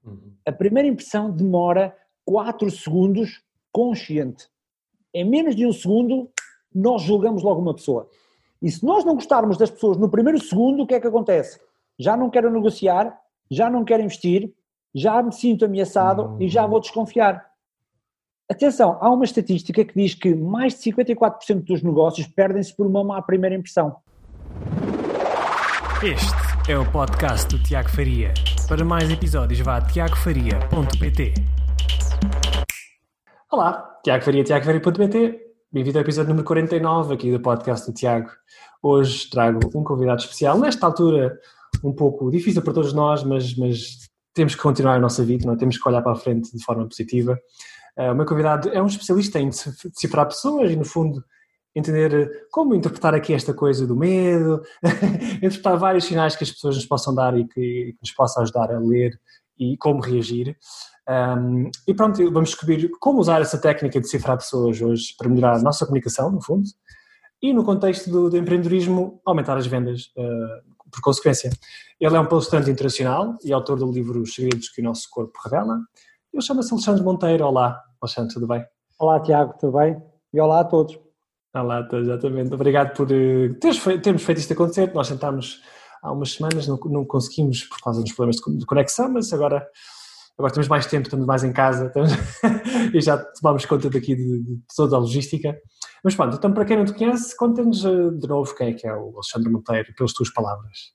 A primeira impressão demora 4 segundos consciente. Em menos de 1 segundo, nós julgamos logo uma pessoa. E se nós não gostarmos das pessoas no primeiro segundo, o que é que acontece? Já não quero negociar, já não quero investir, já me sinto ameaçado e já vou desconfiar. Atenção, há uma estatística que diz que mais de 54% dos negócios perdem-se por uma má primeira impressão. Este é o podcast do Tiago Faria. Para mais episódios vá a tiagofaria.pt. Olá, Tiago Faria, tiagofaria.pt. Bem-vindo ao episódio número 49 aqui do podcast do Tiago. Hoje trago um convidado especial. Nesta altura, um pouco difícil para todos nós, mas temos que continuar a nossa vida, não é? Temos que olhar para a frente de forma positiva. O meu convidado é um especialista em decifrar pessoas e, no fundo, entender como interpretar aqui esta coisa do medo, interpretar vários sinais que as pessoas nos possam dar e que nos possam ajudar a ler e como reagir. E pronto, vamos descobrir como usar essa técnica de decifrar pessoas hoje para melhorar a nossa comunicação, no fundo, e no contexto do empreendedorismo, aumentar as vendas por consequência. Ele é um palestrante internacional e autor do livro Os Segredos que o Nosso Corpo Revela. Ele chama-se Alexandre Monteiro. Olá, Alexandre, tudo bem? Olá, Tiago, tudo bem? E olá a todos. Olá, exatamente. Obrigado por termos feito isto acontecer. Nós tentámos há umas semanas, não conseguimos por causa dos problemas de conexão, mas agora temos mais tempo, estamos mais em casa e já tomamos conta daqui de toda a logística. Mas pronto, então para quem não te conhece, conta-nos de novo quem é o Alexandre Monteiro, pelas tuas palavras.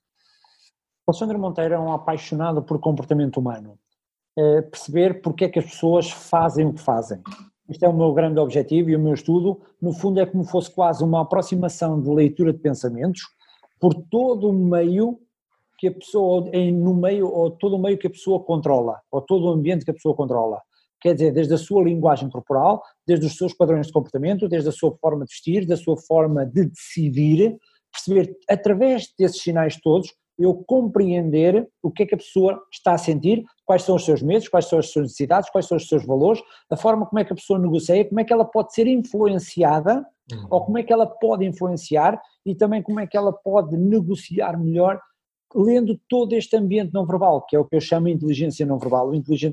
O Alexandre Monteiro é um apaixonado por comportamento humano. Perceber porque é que as pessoas fazem o que fazem. Este é o meu grande objetivo e o meu estudo, no fundo, é como fosse quase uma aproximação de leitura de pensamentos por todo o meio que a pessoa, no meio, ou todo o meio que a pessoa controla, ou todo o ambiente que a pessoa controla. Quer dizer, desde a sua linguagem corporal, desde os seus padrões de comportamento, desde a sua forma de vestir, da sua forma de decidir, perceber através desses sinais todos, eu compreender o que é que a pessoa está a sentir, quais são os seus medos, quais são as suas necessidades, quais são os seus valores, a forma como é que a pessoa negocia, como é que ela pode ser influenciada, ou como é que ela pode influenciar e também como é que ela pode negociar melhor, lendo todo este ambiente não verbal, que é o que eu chamo de inteligência não verbal.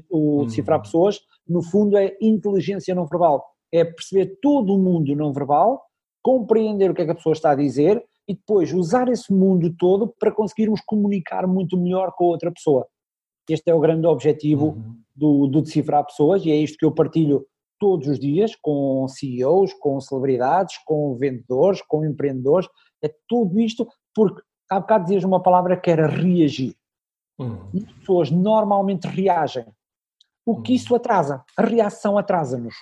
O decifrar pessoas, no fundo, é inteligência não verbal, é perceber todo o mundo não verbal, compreender o que é que a pessoa está a dizer e depois usar esse mundo todo para conseguirmos comunicar muito melhor com a outra pessoa. Este é o grande objetivo do decifrar pessoas e é isto que eu partilho todos os dias com CEOs, com celebridades, com vendedores, com empreendedores, é tudo isto porque há bocado dizias uma palavra que era reagir. E as pessoas normalmente reagem. O que isso atrasa? A reação atrasa-nos.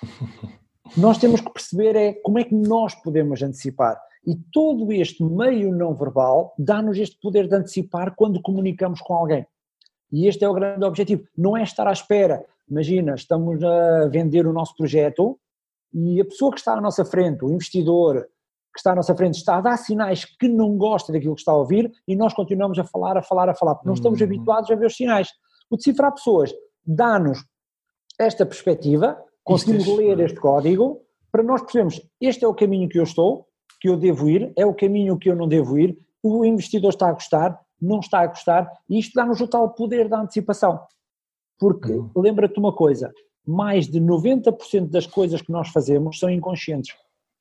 Nós temos que perceber como é que nós podemos antecipar. E todo este meio não verbal dá-nos este poder de antecipar quando comunicamos com alguém. E este é o grande objetivo. Não é estar à espera. Imagina, estamos a vender o nosso projeto e a pessoa que está à nossa frente, o investidor que está à nossa frente, está a dar sinais que não gosta daquilo que está a ouvir e nós continuamos a falar, porque não estamos habituados a ver os sinais. O decifrar pessoas dá-nos esta perspectiva, conseguimos ler este código, para nós percebermos, este é o caminho que eu estou, que eu devo ir, é o caminho que eu não devo ir, o investidor está a gostar, não está a gostar, e isto dá-nos o tal poder da antecipação. Porque, lembra-te uma coisa, mais de 90% das coisas que nós fazemos são inconscientes.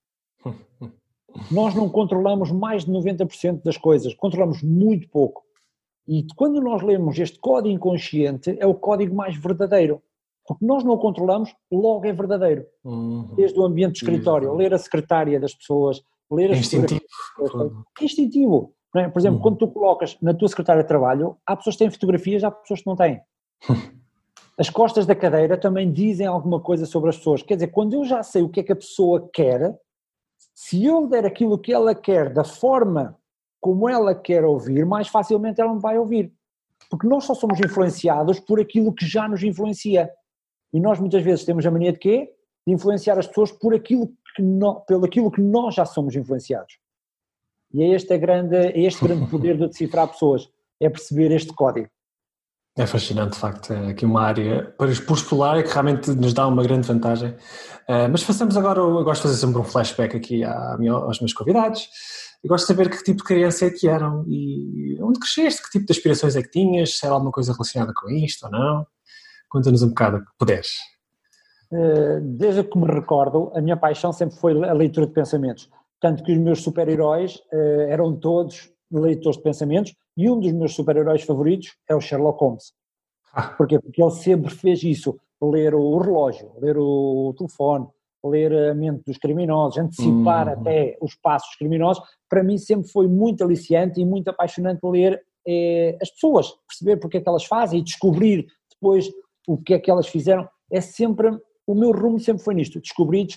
Nós não controlamos mais de 90% das coisas, controlamos muito pouco. E quando nós lemos este código inconsciente, é o código mais verdadeiro. Porque nós não o controlamos, logo é verdadeiro. Desde o ambiente de escritório, ler a secretária das pessoas, ler as instintivo. É instintivo. Não é? Por exemplo, quando tu colocas na tua secretária de trabalho, há pessoas que têm fotografias, há pessoas que não têm. As costas da cadeira também dizem alguma coisa sobre as pessoas. Quer dizer, quando eu já sei o que é que a pessoa quer, se eu der aquilo que ela quer da forma como ela quer ouvir, mais facilmente ela me vai ouvir. Porque nós só somos influenciados por aquilo que já nos influencia. E nós muitas vezes temos a mania de quê? De influenciar as pessoas pelo aquilo que nós já somos influenciados. E é este grande poder de decifrar pessoas, é perceber este código. É fascinante, de facto, é aqui uma área para explorar e que realmente nos dá uma grande vantagem. Mas façamos agora, eu gosto de fazer sempre um flashback aqui aos meus convidados. Eu gosto de saber que tipo de criança é que eram e onde cresceste, que tipo de aspirações é que tinhas, se era alguma coisa relacionada com isto ou não. Conta-nos um bocado, que puderes. Desde que me recordo, a minha paixão sempre foi a leitura de pensamentos. Tanto que os meus super-heróis eram todos leitores de pensamentos, e um dos meus super-heróis favoritos é o Sherlock Holmes. Porquê? Porque ele sempre fez isso, ler o relógio, ler o telefone, ler a mente dos criminosos, antecipar até os passos criminosos. Para mim sempre foi muito aliciante e muito apaixonante ler as pessoas, perceber porque é que elas fazem e descobrir depois o que é que elas fizeram. É sempre, o meu rumo sempre foi nisto, descobrir.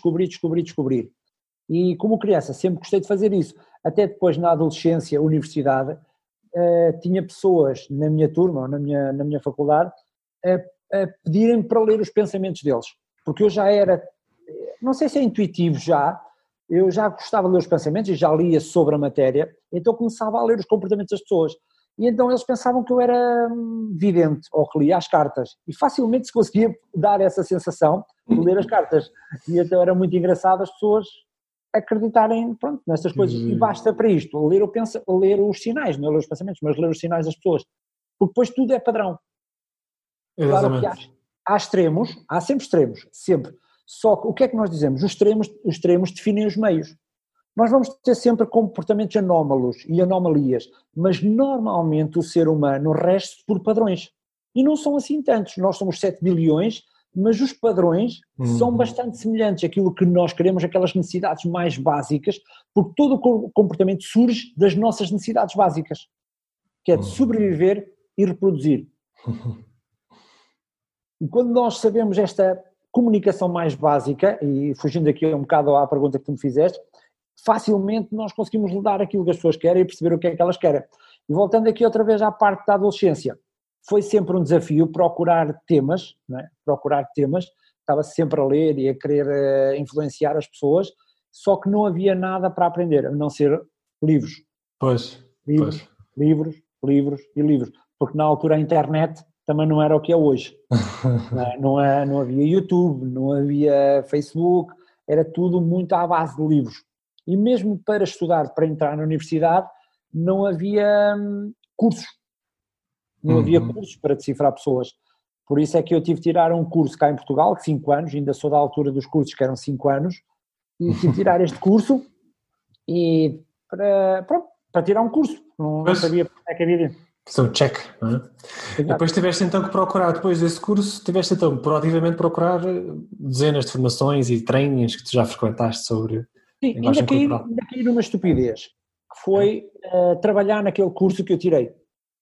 E como criança sempre gostei de fazer isso, até depois na adolescência, universidade, tinha pessoas na minha turma ou na minha faculdade a pedirem para ler os pensamentos deles, porque eu já era, não sei se é intuitivo já, eu já gostava de ler os pensamentos e já lia sobre a matéria, então começava a ler os comportamentos das pessoas, e então eles pensavam que eu era vidente ou que lia as cartas, e facilmente se conseguia dar essa sensação de ler as cartas, e então era muito engraçado as pessoas acreditarem, pronto, nestas coisas, e basta para isto, ler os sinais, não é ler os pensamentos, mas ler os sinais das pessoas, porque depois tudo é padrão. Exatamente. Claro que há extremos, há sempre extremos, sempre, só que o que é que nós dizemos? Os extremos definem os meios. Nós vamos ter sempre comportamentos anómalos e anomalias, mas normalmente o ser humano rege-se por padrões, e não são assim tantos, nós somos 7 bilhões, mas os padrões são bastante semelhantes àquilo que nós queremos, aquelas necessidades mais básicas, porque todo o comportamento surge das nossas necessidades básicas, que é de sobreviver e reproduzir. E quando nós sabemos esta comunicação mais básica, e fugindo aqui um bocado à pergunta que tu me fizeste, facilmente nós conseguimos lidar aquilo que as pessoas querem e perceber o que é que elas querem. E voltando aqui outra vez à parte da adolescência, foi sempre um desafio procurar temas, não é? Estava sempre a ler e a querer influenciar as pessoas, só que não havia nada para aprender, a não ser livros. Livros, porque na altura a internet também não era o que é hoje. Não havia YouTube, não havia Facebook, era tudo muito à base de livros. E mesmo para estudar, para entrar na universidade, não havia cursos. Não havia cursos para decifrar pessoas. Por isso é que eu tive de tirar um curso cá em Portugal, de 5 anos, ainda sou da altura dos cursos que eram 5 anos, e tive de tirar este curso e para tirar um curso. Não sabia porque é que havia de. São check, não é? Depois tiveste então que procurar, depois desse curso, tiveste então proativamente procurar dezenas de formações e trainings que tu já frequentaste sobre linguagem corporal. Ainda caí numa estupidez, que foi trabalhar naquele curso que eu tirei.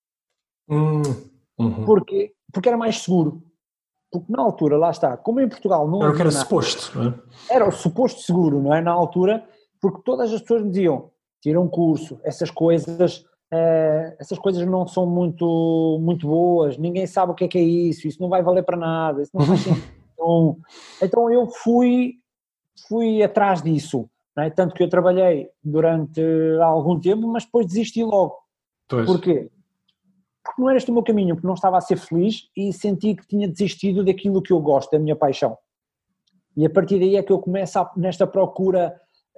Porque era mais seguro. Porque na altura, lá está, como em Portugal não era o que era nada, suposto, não é? Era o suposto seguro, não é? Na altura, porque todas as pessoas me diziam, tira um curso, essas coisas não são muito boas, ninguém sabe o que é isso não vai valer para nada, isso não faz sentido. Então eu fui atrás disso, não é? Tanto que eu trabalhei durante algum tempo, mas depois desisti logo. Porquê? Porque não era este o meu caminho, porque não estava a ser feliz e senti que tinha desistido daquilo que eu gosto, da minha paixão. E a partir daí é que eu começo nesta procura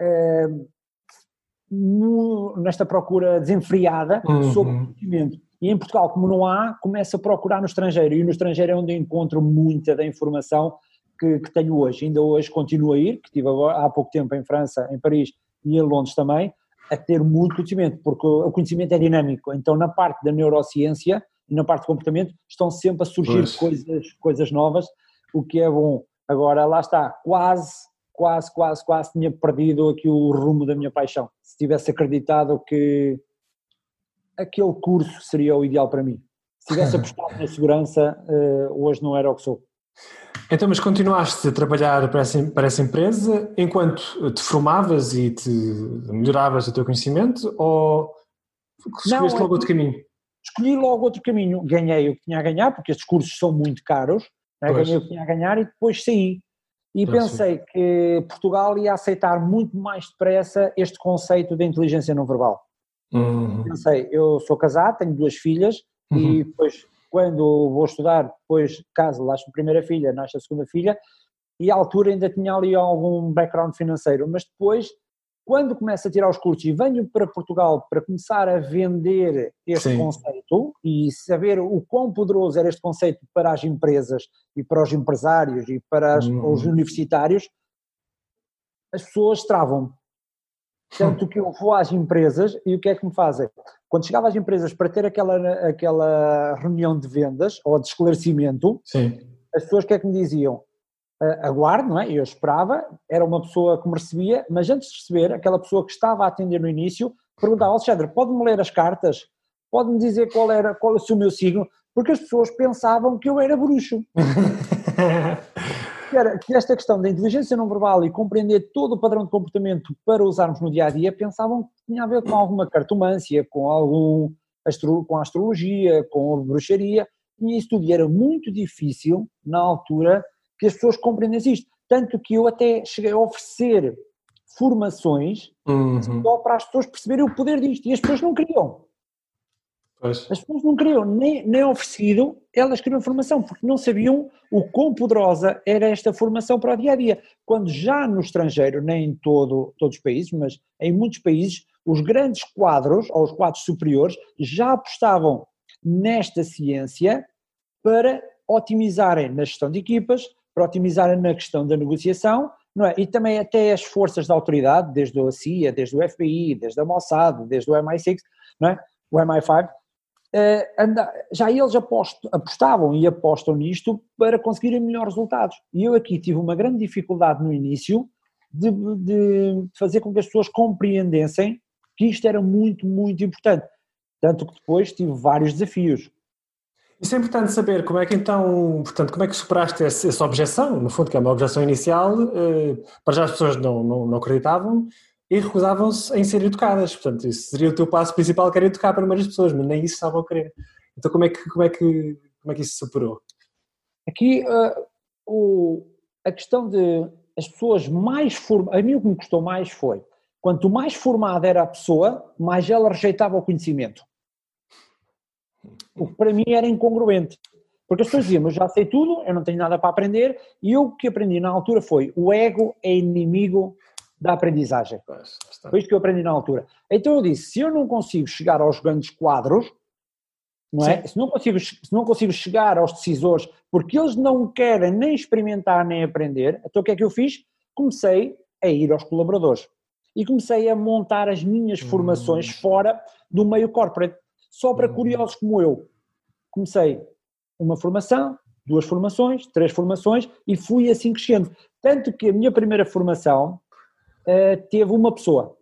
desenfreada sobre o conhecimento. E em Portugal, como não há, começo a procurar no estrangeiro, e no estrangeiro é onde eu encontro muita da informação que tenho hoje. Ainda hoje continuo a ir, que estive há pouco tempo em França, em Paris e em Londres também, a ter muito conhecimento, porque o conhecimento é dinâmico, então na parte da neurociência e na parte do comportamento estão sempre a surgir coisas novas, o que é bom. Agora lá está, quase tinha perdido aqui o rumo da minha paixão, se tivesse acreditado que aquele curso seria o ideal para mim, se tivesse apostado na segurança, hoje não era o que sou. Então, mas continuaste a trabalhar para essa empresa enquanto te formavas e te melhoravas o teu conhecimento, ou escolheste logo outro caminho? Escolhi logo outro caminho, ganhei o que tinha a ganhar, porque estes cursos são muito caros, né? Ganhei o que tinha a ganhar e depois saí. E pensei que Portugal ia aceitar muito mais depressa este conceito de inteligência não verbal. Pensei, eu sou casado, tenho 2 filhas, e depois quando vou estudar, depois caso nasce a primeira filha, nasce a segunda filha, e à altura ainda tinha ali algum background financeiro, mas depois, quando começo a tirar os cursos e venho para Portugal para começar a vender este conceito e saber o quão poderoso era este conceito para as empresas e para os empresários e para os universitários, as pessoas travam. Tanto que eu vou às empresas e o que é que me fazem? Quando chegava às empresas para ter aquela reunião de vendas ou de esclarecimento, as pessoas o que é que me diziam? Aguardo, não é? Eu esperava, era uma pessoa que me recebia, mas antes de receber, aquela pessoa que estava a atender no início, perguntava: Alexandre, pode-me ler as cartas? Pode-me dizer qual é o meu signo? Porque as pessoas pensavam que eu era bruxo. Que esta questão da inteligência não verbal e compreender todo o padrão de comportamento para usarmos no dia-a-dia, pensavam que tinha a ver com alguma cartomância, com a astrologia, com a bruxaria, e isso tudo era muito difícil, na altura, que as pessoas compreendessem isto. Tanto que eu até cheguei a oferecer formações só para as pessoas perceberem o poder disto, e as pessoas não queriam. As pessoas não queriam, nem oferecido, elas queriam formação, porque não sabiam o quão poderosa era esta formação para o dia-a-dia. Quando já no estrangeiro, nem em todos os países, mas em muitos países, os grandes quadros, ou os quadros superiores, já apostavam nesta ciência para otimizarem na gestão de equipas, para otimizarem na questão da negociação, não é? E também até as forças da autoridade, desde a CIA, desde o FBI, desde a Mossad, desde o MI6, não é? O MI5, já eles apostavam e apostam nisto para conseguirem melhores resultados. E eu aqui tive uma grande dificuldade no início de fazer com que as pessoas compreendessem que isto era muito, muito importante. Tanto que depois tive vários desafios. Isso é importante saber como é que então, portanto, como é que superaste essa objeção, no fundo que é uma objeção inicial, para já as pessoas não acreditavam e recusavam-se em ser educadas, portanto isso seria o teu passo principal, que era educar primeiro as pessoas, mas nem isso estavam a querer. Então como é que isso se superou? Aqui a questão de as pessoas mais formadas, a mim o que me custou mais foi, quanto mais formada era a pessoa, mais ela rejeitava o conhecimento. O que para mim era incongruente, porque as pessoas diziam: eu já sei tudo, eu não tenho nada para aprender, e eu o que aprendi na altura foi: o ego é inimigo da aprendizagem. Foi isto que eu aprendi na altura. Então eu disse: se eu não consigo chegar aos grandes quadros, não é? Se não consigo chegar aos decisores, porque eles não querem nem experimentar nem aprender, então o que é que eu fiz? Comecei a ir aos colaboradores e comecei a montar as minhas formações fora do meio corporate, só para curiosos como eu. Comecei uma formação, 2 formações, 3 formações e fui assim crescendo. Tanto que a minha primeira formação teve uma pessoa.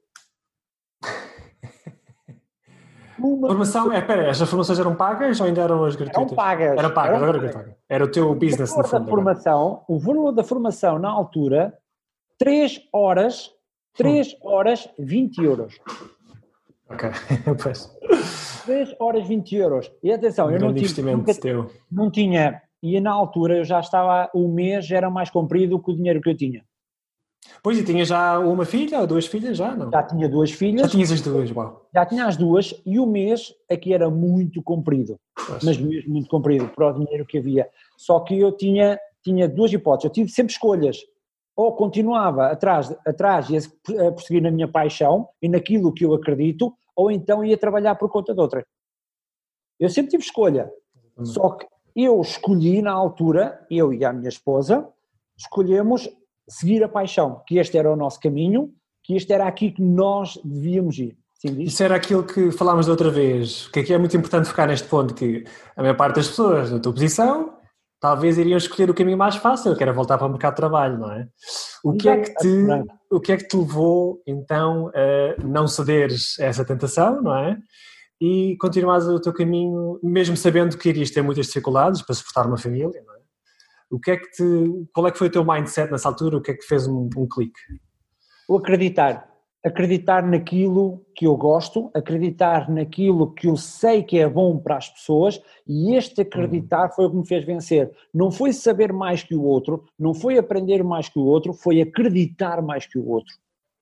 Formação, espera, as formações eram pagas ou ainda eram as gratuitas? Eram pagas. Eram pagas. Era o teu business no fundo. O valor da formação na altura, 3 horas, 20 euros. Ok, pois. 3 horas 20 euros. E atenção, eu não tinha, e na altura eu já estava, o mês já era mais comprido que o dinheiro que eu tinha. Pois, e tinha já uma filha ou 2 filhas já, não? Já tinha 2 filhas. Já tinhas as 2, uau. Já tinha as 2 e o mês aqui era muito comprido, mas mesmo muito comprido para o dinheiro que havia. Só que eu tinha 2 hipóteses, eu tive sempre escolhas. Ou continuava atrás e a prosseguir na minha paixão e naquilo que eu acredito, ou então ia trabalhar por conta de outra. Eu sempre tive escolha, só que eu escolhi na altura, eu e a minha esposa, escolhemos seguir a paixão, que este era o nosso caminho, que este era aqui que nós devíamos ir. Sim, isso era aquilo que falámos da outra vez, que aqui é muito importante focar neste ponto, que a maior parte das pessoas da tua posição talvez iriam escolher o caminho mais fácil, que era voltar para o mercado de trabalho, não é? O que é que te levou então a não cederes a essa tentação, não é? E continuares o teu caminho, mesmo sabendo que irias ter muitas dificuldades para suportar uma família, não é? Qual é que foi o teu mindset nessa altura? O que é que fez um clique? O acreditar naquilo que eu gosto, acreditar naquilo que eu sei que é bom para as pessoas, e este acreditar foi o que me fez vencer. Não foi saber mais que o outro, não foi aprender mais que o outro, foi acreditar mais que o outro.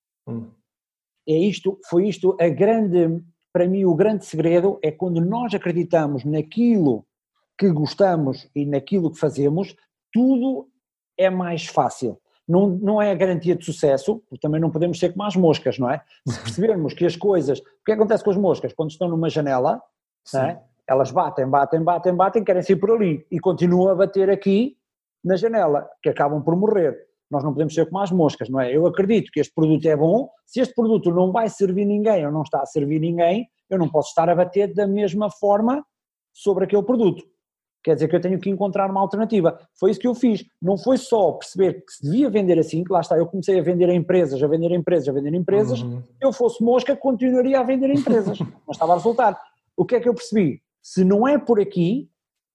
Foi isto para mim o grande segredo, é quando nós acreditamos naquilo que gostamos e naquilo que fazemos, tudo é mais fácil. não é a garantia de sucesso, porque também não podemos ser como as moscas, não é? Se percebermos que as coisas... O que acontece com as moscas? Quando estão numa janela, não é? Elas batem, querem sair por ali e continuam a bater aqui na janela, que acabam por morrer. Nós não podemos ser como as moscas, não é? Eu acredito que este produto é bom, se este produto não vai servir ninguém ou não está a servir ninguém, eu não posso estar a bater da mesma forma sobre aquele produto. Quer dizer que eu tenho que encontrar uma alternativa. Foi isso que eu fiz. Não foi só perceber que se devia vender assim, que lá está, eu comecei a vender a empresas. Se eu fosse mosca, continuaria a vender a empresas. Mas estava a resultar. O que é que eu percebi? Se não é por aqui,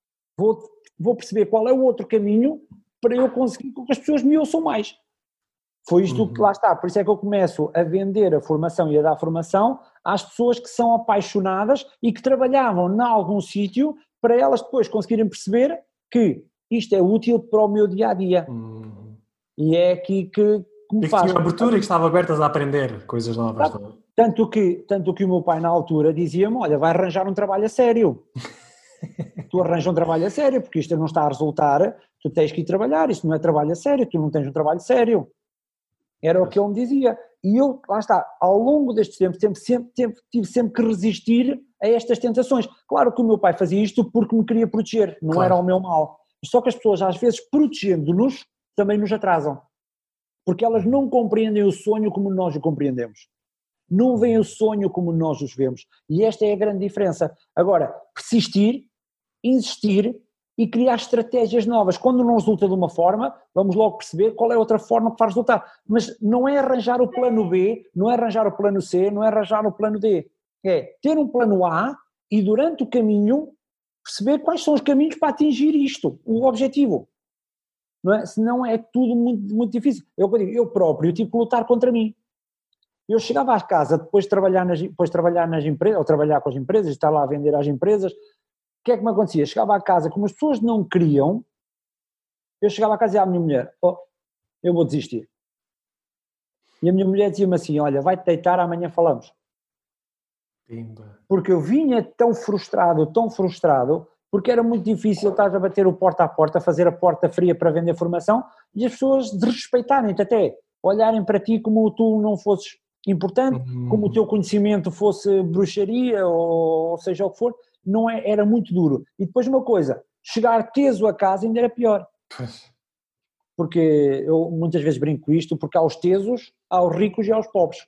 vou perceber qual é o outro caminho para eu conseguir que as pessoas me ouçam mais. Foi isto que lá está. Por isso é que eu começo a vender a formação e a dar formação às pessoas que são apaixonadas e que trabalhavam em algum sítio para elas depois conseguirem perceber que isto é útil para o meu dia-a-dia. E é aqui que me faz... E que tinha abertura e que estavam abertas a aprender coisas novas. Tanto que o meu pai na altura dizia-me, olha, vai arranjar um trabalho a sério. Tu arranjas um trabalho a sério, porque isto não está a resultar, tu tens que ir trabalhar, isto não é trabalho a sério, tu não tens um trabalho sério. Era o que ele me dizia. E eu, lá está, ao longo destes tempos, tive sempre que resistir a estas tentações. Claro que o meu pai fazia isto porque me queria proteger, não era o meu mal. Só que as pessoas, às vezes, protegendo-nos, também nos atrasam. Porque elas não compreendem o sonho como nós o compreendemos. Não veem o sonho como nós os vemos. E esta é a grande diferença. Agora, persistir, insistir e criar estratégias novas. Quando não resulta de uma forma, vamos logo perceber qual é a outra forma que faz resultar. Mas não é arranjar o plano B, não é arranjar o plano C, não é arranjar o plano D. É ter um plano A e durante o caminho perceber quais são os caminhos para atingir isto, o objetivo. Não é? Senão é tudo muito, muito difícil. Eu próprio tive que lutar contra mim. Eu chegava à casa depois de trabalhar nas empresas, ou trabalhar com as empresas, estar lá a vender às empresas. O que é que me acontecia? Chegava à casa, como as pessoas não queriam, eu chegava à casa e dizia à minha mulher, eu vou desistir. E a minha mulher dizia-me assim, olha, vai-te deitar, amanhã falamos. Pimba. Porque eu vinha tão frustrado, porque era muito difícil estar a bater o porta a porta, fazer a porta fria para vender formação, e as pessoas desrespeitarem-te até, olharem para ti como tu não fosses importante, como o teu conhecimento fosse bruxaria, ou seja o que for. Não era muito duro. E depois uma coisa, chegar teso a casa ainda era pior. Porque eu muitas vezes brinco com isto, porque há os tesos, há os ricos e há os pobres.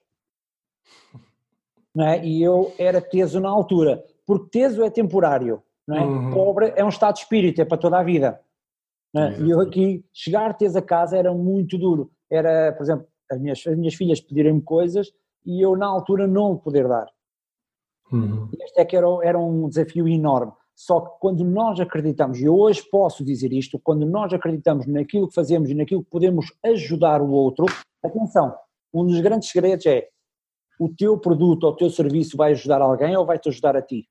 Não é? E eu era teso na altura, porque teso é temporário, não é? Pobre é um estado de espírito, é para toda a vida. Não é? E eu aqui, chegar teso a casa era muito duro. Era, por exemplo, as minhas filhas pedirem-me coisas e eu na altura não o poder dar. Este é que era um desafio enorme. Só que quando nós acreditamos, e eu hoje posso dizer isto, quando nós acreditamos naquilo que fazemos e naquilo que podemos ajudar o outro, atenção, um dos grandes segredos é o teu produto ou o teu serviço vai ajudar alguém ou vai-te ajudar a ti?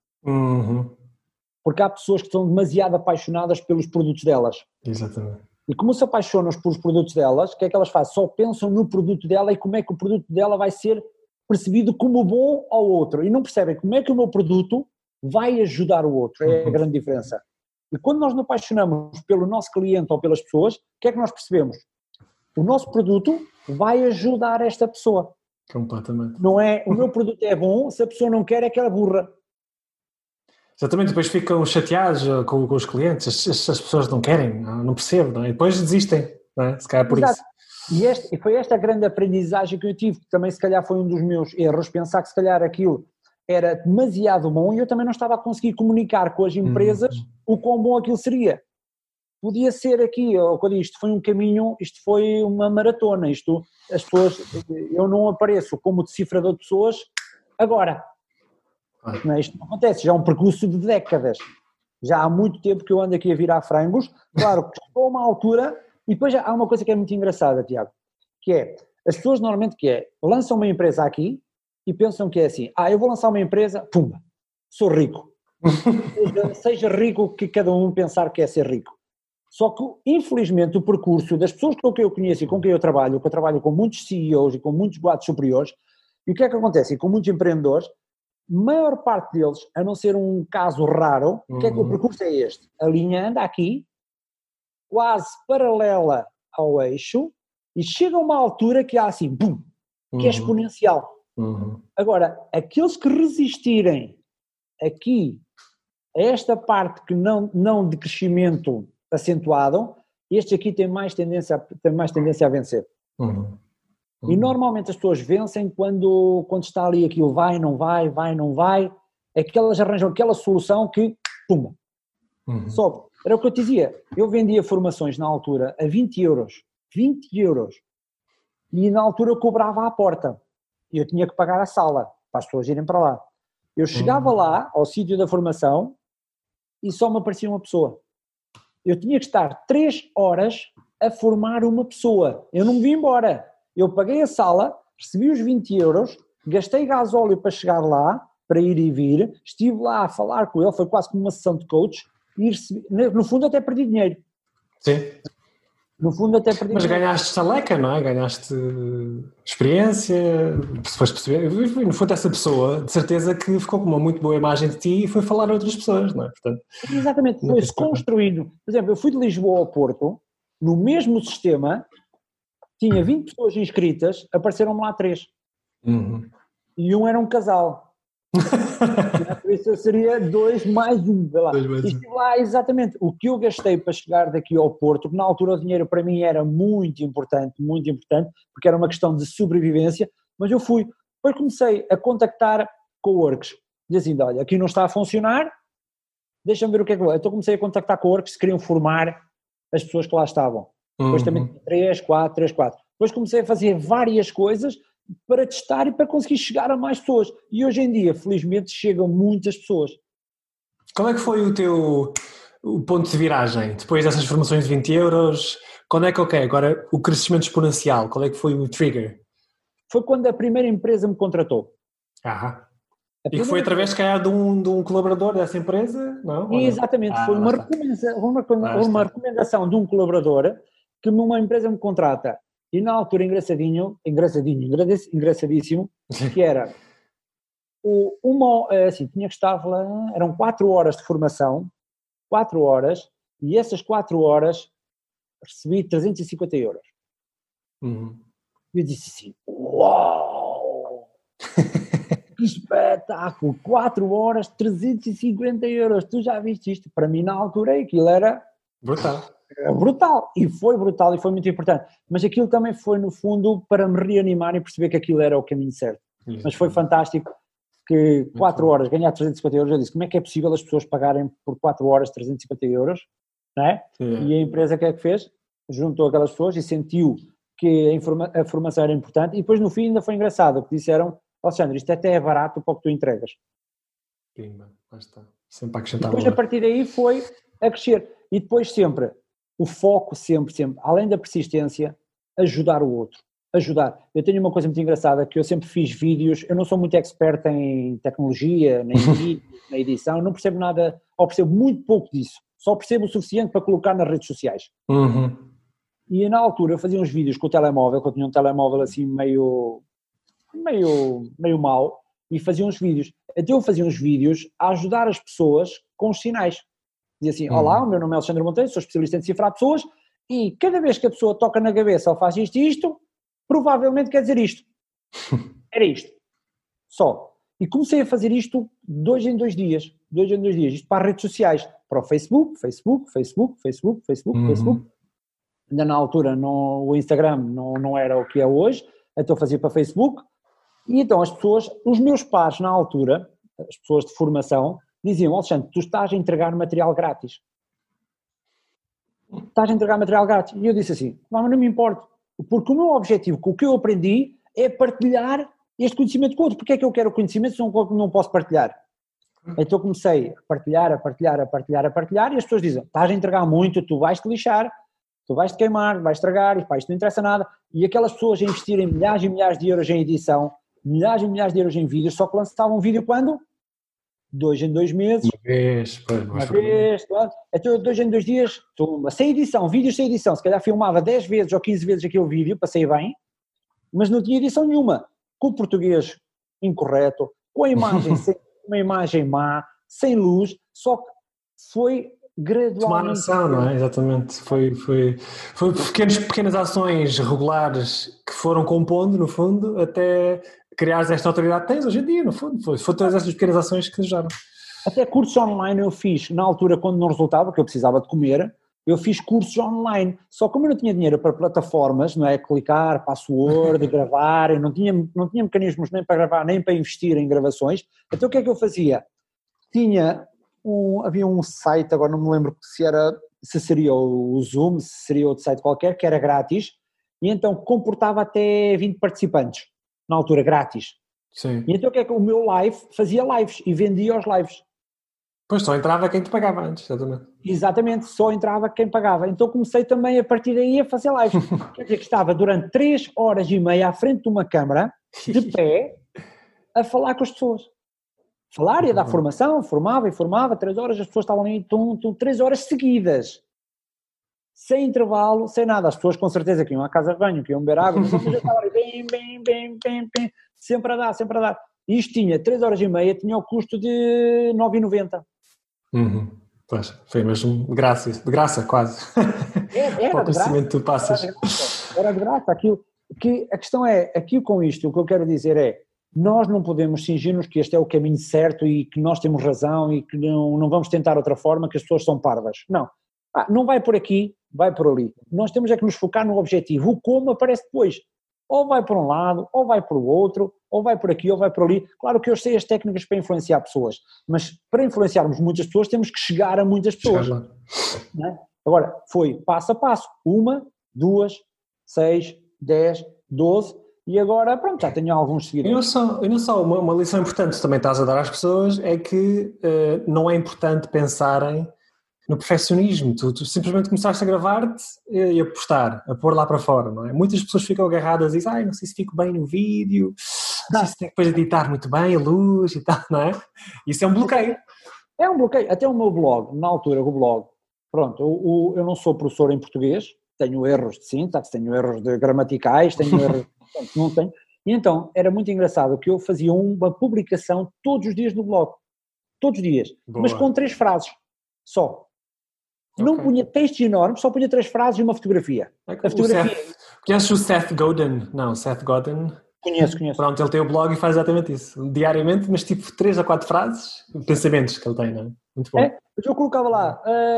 Porque há pessoas que estão demasiado apaixonadas pelos produtos delas. Exatamente. E como se apaixonam pelos produtos delas, o que é que elas fazem? Só pensam no produto dela e como é que o produto dela vai ser percebido como bom ao outro. E não percebem como é que o meu produto vai ajudar o outro. É a grande diferença. E quando nós nos apaixonamos pelo nosso cliente ou pelas pessoas, o que é que nós percebemos? O nosso produto vai ajudar esta pessoa. Completamente. Não é, o meu produto é bom, se a pessoa não quer é que ela burra. Exatamente, depois ficam chateados com os clientes, as pessoas não querem, não percebo, não é? E depois desistem, não é? Se calhar por Exato. isso. E foi esta grande aprendizagem que eu tive, que também se calhar foi um dos meus erros, pensar que se calhar aquilo era demasiado bom e eu também não estava a conseguir comunicar com as empresas o quão bom aquilo seria. Podia ser aqui, isto foi um caminho, isto foi uma maratona, as pessoas, eu não apareço como decifrador de pessoas agora. Não é? Isto não acontece, já é um percurso de décadas. Já há muito tempo que eu ando aqui a virar frangos. Claro que estou a uma altura, e depois há uma coisa que é muito engraçada, Tiago, que é, as pessoas normalmente lançam uma empresa aqui e pensam que é assim, eu vou lançar uma empresa, pumba, sou rico. seja rico que cada um pensar que é ser rico. Só que, infelizmente, o percurso das pessoas com quem eu conheço e com quem eu trabalho com muitos CEOs e com muitos boatos superiores, e o que é que acontece? E com muitos empreendedores, maior parte deles, a não ser um caso raro, o que é que o percurso é este? A linha anda aqui, quase paralela ao eixo, E chega uma altura que há assim, bum, que é exponencial. Agora, aqueles que resistirem aqui a esta parte que não de crescimento acentuado, este aqui tem mais tendência a vencer. E normalmente as pessoas vencem quando está ali aquilo vai, não vai, é que elas arranjam aquela solução que, pumba, sobe. Era o que eu te dizia, eu vendia formações na altura a 20 euros, e na altura eu cobrava à porta, e eu tinha que pagar a sala, para as pessoas irem para lá. Eu chegava lá, ao sítio da formação, e só me aparecia uma pessoa. Eu tinha que estar 3 horas a formar uma pessoa, eu não me vim embora. Eu paguei a sala, recebi os 20 euros, gastei gasóleo para chegar lá, para ir e vir, estive lá a falar com ele, foi quase como uma sessão de coach, e recebi, no fundo até perdi dinheiro. Sim. No fundo até perdi Mas dinheiro. ganhaste estaleca, não é? Ganhaste experiência, se foste perceber. No fundo essa pessoa, de certeza que ficou com uma muito boa imagem de ti e foi falar a outras pessoas, não é? Portanto, exatamente, foi-se construindo. Por exemplo, eu fui de Lisboa ao Porto, no mesmo sistema, tinha 20 pessoas inscritas, apareceram-me lá 3. E um era um casal. Por isso seria 2 mais 1. E estive lá exatamente. O que eu gastei para chegar daqui ao Porto, que na altura o dinheiro para mim era muito importante, porque era uma questão de sobrevivência, mas eu fui. Depois comecei a contactar coworks. Dizendo, olha, aqui não está a funcionar, deixa-me ver o que é que vou. Então comecei a contactar coworks que queriam formar as pessoas que lá estavam. Depois também 3, 4. Depois comecei a fazer várias coisas para testar e para conseguir chegar a mais pessoas. E hoje em dia, felizmente, chegam muitas pessoas. Qual é que foi o ponto de viragem? Depois dessas formações de 20 euros, quando é que, agora o crescimento exponencial, qual é que foi o trigger? Foi quando a primeira empresa me contratou. E que foi através, se calhar, de um colaborador dessa empresa, não? Exatamente, foi uma recomendação de um colaborador que uma empresa me contrata. E na altura, engraçadíssimo, que era, assim, tinha que estar lá, eram 4 horas de formação, 4 horas, e essas 4 horas recebi 350 euros. Eu disse assim, uau, que espetáculo, 4 horas, 350 euros, tu já viste isto? Para mim na altura aquilo era brutal, e foi muito importante, mas aquilo também foi no fundo para me reanimar e perceber que aquilo era o caminho certo. Mas foi fantástico que 4 horas, ganhar 350 euros, eu disse, como é que é possível as pessoas pagarem por 4 horas 350 euros, não é? E a empresa que é que fez? Juntou aquelas pessoas e sentiu que a formação era importante, e depois no fim ainda foi engraçado, porque disseram, Alexandre, isto até é barato para o que tu entregas. Lá está. Sempre a acrescentar depois valor. A partir daí foi a crescer, e depois sempre, o foco sempre, além da persistência, ajudar o outro. Eu tenho uma coisa muito engraçada, que eu sempre fiz vídeos, eu não sou muito expert em tecnologia, nem na edição, não percebo nada, ou percebo muito pouco disso, só percebo o suficiente para colocar nas redes sociais. E na altura eu fazia uns vídeos com o telemóvel, que eu tinha um telemóvel assim meio mau, e fazia uns vídeos. Então eu fazia uns vídeos a ajudar as pessoas com os sinais. Dizia assim, olá, o meu nome é Alexandre Monteiro, sou especialista em decifrar pessoas, e cada vez que a pessoa toca na cabeça ou faz isto, provavelmente quer dizer isto. Era isto. Só. E comecei a fazer isto 2 em 2 dias. Isto para as redes sociais. Para o Facebook. Ainda na altura o Instagram não era o que é hoje, então eu fazia para Facebook. E então as pessoas, os meus pares na altura, as pessoas de formação, diziam, Alexandre, tu estás a entregar material grátis. E eu disse assim, mas não me importa, porque o meu objetivo, com o que eu aprendi, é partilhar este conhecimento com outro. Porque é que eu quero conhecimento se não posso partilhar? Então comecei a partilhar, e as pessoas dizem, estás a entregar muito, tu vais-te lixar, tu vais-te queimar, vais estragar, isto não interessa nada. E aquelas pessoas a investirem milhares e milhares de euros em edição, milhares e milhares de euros em vídeos, só que lançavam um vídeo quando? 2 em 2 meses. Uma vez. Então 2 em 2 dias, sem edição, vídeos sem edição, se calhar filmava 10 vezes ou 15 vezes aquele vídeo, passei bem, mas não tinha edição nenhuma, com o português incorreto, com a imagem sem uma imagem má, sem luz, só que foi Tomar gradualmente. ação, não é? Exatamente. Foi pequenas ações regulares que foram compondo, no fundo, até criares esta autoridade que tens hoje em dia, no fundo. Foi todas essas pequenas ações que ajudaram. Até cursos online eu fiz, na altura quando não resultava, que eu precisava de comer, eu fiz cursos online, só como eu não tinha dinheiro para plataformas, não é, clicar, password, gravar, eu não tinha mecanismos nem para gravar, nem para investir em gravações, então o que é que eu fazia? Havia um site, agora não me lembro se seria o Zoom, se seria outro site qualquer, que era grátis, e então comportava até 20 participantes, na altura grátis. Sim. E então o que é que o meu live fazia lives e vendia os lives. Pois só entrava quem te pagava antes, exatamente. Exatamente, só entrava quem pagava. Então comecei também a partir daí a fazer lives. Quer dizer que estava durante 3 horas e meia à frente de uma câmara, de pé, a falar com as pessoas. Falar, ia dar formação, informava, 3 horas, as pessoas estavam ali, 3 horas seguidas. Sem intervalo, sem nada. As pessoas com certeza que iam à casa de banho, que iam beber água, mas eu estava ali, bem, sempre a dar. E isto tinha 3 horas e meia, tinha o custo de 9,90. Pois, foi mesmo de graça quase. Era o conhecimento que tu passas. Era de graça. A questão é, aqui com isto, o que eu quero dizer é, nós não podemos cingir-nos que este é o caminho certo e que nós temos razão e que não vamos tentar outra forma, que as pessoas são parvas. Não. Não vai por aqui, vai por ali. Nós temos é que nos focar no objetivo. O como aparece depois. Ou vai por um lado, ou vai por outro, ou vai por aqui, ou vai por ali. Claro que eu sei as técnicas para influenciar pessoas, mas para influenciarmos muitas pessoas temos que chegar a muitas pessoas. Não é? Agora, foi passo a passo. 1, 2, 6, 10, 12 e agora, pronto, já tenho alguns seguidores. E não só uma lição importante que também estás a dar às pessoas é que não é importante pensarem no perfeccionismo, tu simplesmente começaste a gravar-te e a postar, a pôr lá para fora, não é? Muitas pessoas ficam agarradas e dizem, não sei se fico bem no vídeo, não sei se tem que depois editar muito bem a luz e tal, não é? Isso é um bloqueio. É um bloqueio, até o meu blog, na altura o blog, pronto, eu não sou professor em português, tenho erros de sintaxe, tenho erros de gramaticais, tenho erros, não tenho, e então era muito engraçado que eu fazia uma publicação todos os dias no blog, todos os dias, mas com 3 frases, só. Não punha textos enormes, só punha 3 frases e uma fotografia. A fotografia... Conheces o Seth Godin? Não, Seth Godin. Conheço. Pronto, ele tem o blog e faz exatamente isso. Diariamente, mas tipo 3 a 4 frases, pensamentos que ele tem, não é? Muito bom. Eu colocava lá,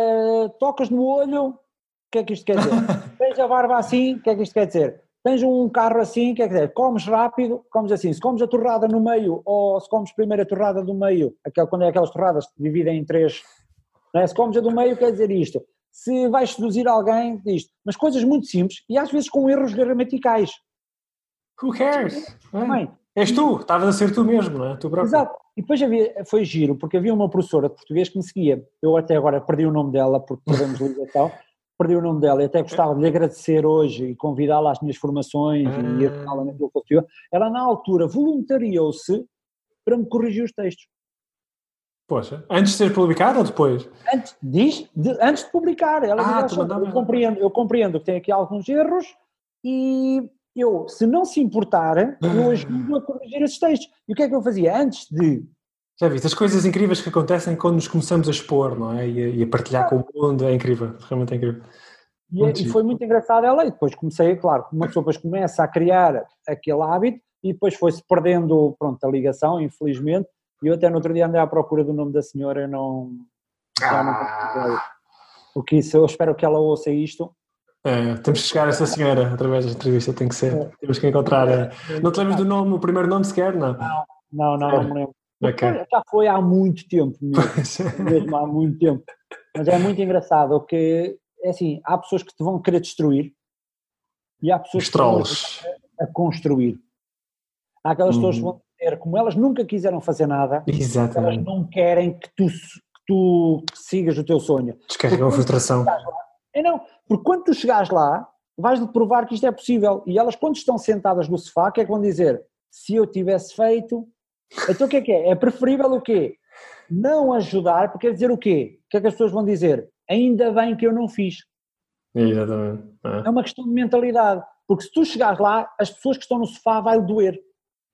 tocas no olho, o que é que isto quer dizer? Tens a barba assim, o que é que isto quer dizer? Tens um carro assim, o que é que quer dizer? Comes rápido, comes assim. Se comes a torrada no meio, ou se comes primeiro a torrada do meio, quando é aquelas torradas que dividem em 3... Se comes a do meio quer dizer isto, se vais seduzir alguém, isto, mas coisas muito simples e às vezes com erros gramaticais. Who cares? És tu, estavas a ser tu mesmo, não é? Tu próprio. Exato, e depois foi giro, porque havia uma professora de português que me seguia, eu até agora perdi o nome dela, porque perdemos ligação, perdi o nome dela e até gostava de lhe agradecer hoje e convidá-la às minhas formações e ajudá-la naquilo que eu fazia. Ela na altura voluntariou-se para me corrigir os textos. Poxa, antes de ser publicado ou depois? Antes de publicar. Ela diz, eu compreendo que tem aqui alguns erros e eu, se não se importar, eu ajudo a corrigir esses textos. E o que é que eu fazia? Antes de... Já viste, as coisas incríveis que acontecem quando nos começamos a expor, não é? E a partilhar com o mundo, é incrível, realmente é incrível. E foi muito engraçado ela, e depois comecei, claro, uma pessoa depois começa a criar aquele hábito e depois foi-se perdendo, pronto, a ligação, infelizmente. E eu até no outro dia andei à procura do nome da senhora, eu não porque isso, eu espero que ela ouça isto. Temos que chegar a essa senhora através da entrevista, tem que ser. Temos que encontrar. Não te lembras do nome, o primeiro nome sequer? Não me lembro. Já foi há muito tempo mesmo há muito tempo. Mas é muito engraçado que, é assim, há pessoas que te vão querer destruir e há pessoas que vão a construir. Há aquelas pessoas que vão dizer, como elas nunca quiseram fazer nada, elas não querem que tu sigas o teu sonho. Descarregam a frustração. Porque quando tu chegares lá, vais-lhe provar que isto é possível. E elas, quando estão sentadas no sofá, o que é que vão dizer? Se eu tivesse feito... Então o que é? É preferível o quê? Não ajudar, porque quer dizer o quê? O que é que as pessoas vão dizer? Ainda bem que eu não fiz. Exatamente. É uma questão de mentalidade. Porque se tu chegares lá, as pessoas que estão no sofá vai-lhe doer.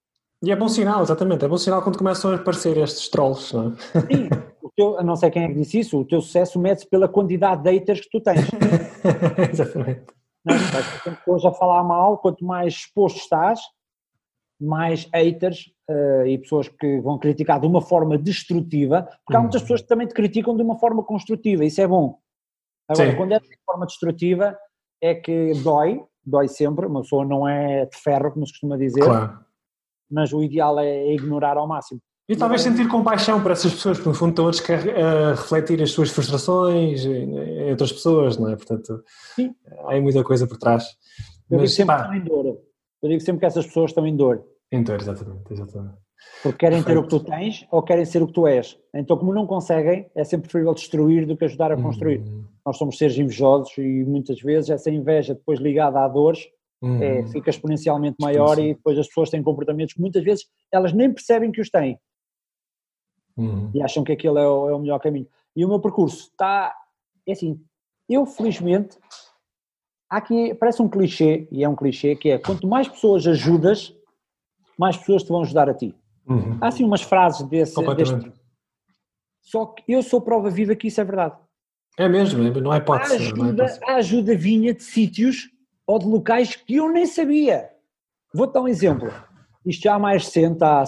E é bom sinal, exatamente. É bom sinal quando começam a aparecer estes trolls, não é? Sim, não sei quem é que disse isso, o teu sucesso mede-se pela quantidade de haters que tu tens. Exatamente. Não é? Vais ter sempre pessoas a falar mal, quanto mais exposto estás, mais haters e pessoas que vão criticar de uma forma destrutiva, porque há muitas pessoas que também te criticam de uma forma construtiva, isso é bom. Agora, Sim. quando é de forma destrutiva, é que dói sempre, uma pessoa não é de ferro, como se costuma dizer, Claro. mas o ideal é ignorar ao máximo. E talvez sentir compaixão por essas pessoas, que no fundo estão a refletir as suas frustrações em outras pessoas, não é? Portanto, Sim. há aí muita coisa por trás. Eu digo Mas, sempre que estão em dor. Eu digo sempre que essas pessoas estão em dor. em dor, exatamente. Porque querem ter o que Perfeito. tu tens ou querem ser o que tu és. Então, como não conseguem, é sempre preferível destruir do que ajudar a construir. Nós somos seres invejosos e muitas vezes essa inveja depois ligada a dores fica exponencialmente maior e depois as pessoas têm comportamentos que muitas vezes elas nem percebem que os têm. E acham que aquele é o melhor caminho. E o meu percurso está, é assim, eu felizmente, aqui parece um clichê, e é um clichê, que é quanto mais pessoas ajudas, mais pessoas te vão ajudar a ti. Há assim umas frases deste tipo. Só que eu sou prova viva que isso é verdade. É mesmo, não há hipótese. A ajuda vinha de sítios ou de locais que eu nem sabia. Vou-te dar um exemplo. Isto já há mais recente, há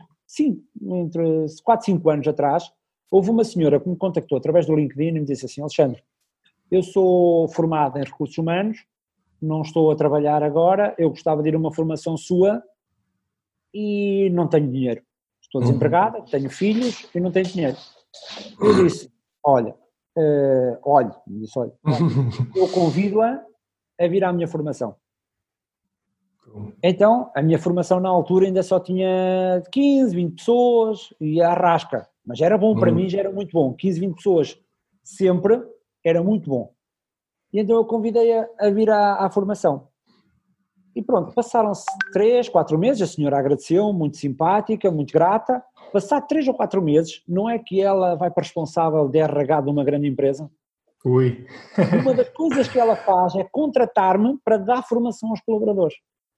4, 5 anos atrás, houve uma senhora que me contactou através do LinkedIn e me disse assim: Alexandre, eu sou formado em recursos humanos, não estou a trabalhar agora, eu gostava de ir a uma formação sua e não tenho dinheiro. Estou desempregada, tenho filhos e não tenho dinheiro. Eu disse: olha, eu convido-a a vir à minha formação. Então, a minha formação na altura ainda só tinha 15, 20 pessoas e a rasca, mas era bom para mim, já era muito bom, 15, 20 pessoas sempre era muito bom. E então eu convidei-a a vir à formação. E pronto, passaram-se 3, 4 meses, a senhora agradeceu, muito simpática, muito grata. Passado 3 ou 4 meses, não é que ela vai para responsável de RH de uma grande empresa? Ui. Uma das coisas que ela faz é contratar-me para dar formação aos colaboradores.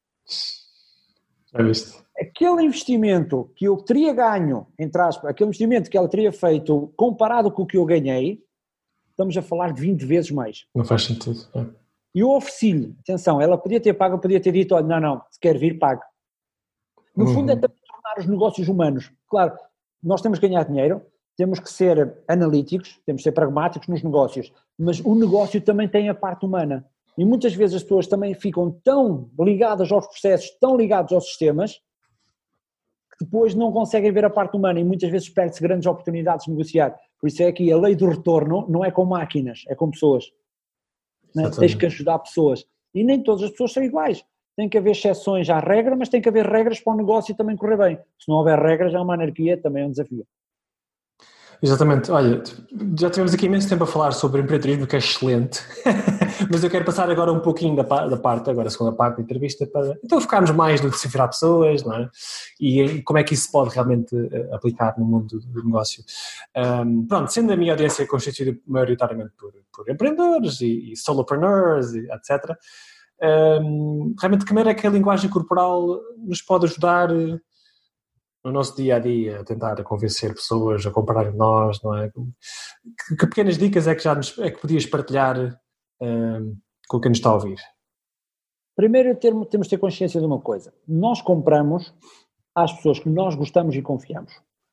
Já viste? Aquele investimento que eu teria ganho, entre aspas, aquele investimento que ela teria feito comparado com o que eu ganhei, estamos a falar de 20 vezes mais. Não faz sentido. E eu ofereci-lhe, atenção, ela podia ter pago, podia ter dito, olha, não, se quer vir, pague. No fundo é também tornar os negócios humanos. Claro, nós temos que ganhar dinheiro, temos que ser analíticos, temos que ser pragmáticos nos negócios, mas o negócio também tem a parte humana. E muitas vezes as pessoas também ficam tão ligadas aos processos, tão ligadas aos sistemas, que depois não conseguem ver a parte humana e muitas vezes perde-se grandes oportunidades de negociar. Por isso é que a lei do retorno não é com máquinas, é com pessoas. Né? Tens que ajudar pessoas. E nem todas as pessoas são iguais. Tem que haver exceções à regra, mas tem que haver regras para o negócio também correr bem. Se não houver regras, é uma anarquia, também é um desafio. Exatamente. Olha, já tivemos aqui imenso tempo a falar sobre empreendedorismo, que é excelente, mas eu quero passar agora um pouquinho da parte, agora a segunda parte da entrevista, para então focarmos mais no decifrar pessoas, não é? E como é que isso se pode realmente aplicar no mundo do negócio. Pronto, sendo a minha audiência constituída maioritariamente por empreendedores e solopreneurs, etc., realmente que maneira é que a linguagem corporal nos pode ajudar no nosso dia-a-dia, a tentar convencer pessoas a comprarem de nós, não é? Que pequenas dicas é que que podias partilhar com quem nos está a ouvir? Primeiro temos de ter consciência de uma coisa. Nós compramos às pessoas que nós gostamos e confiamos.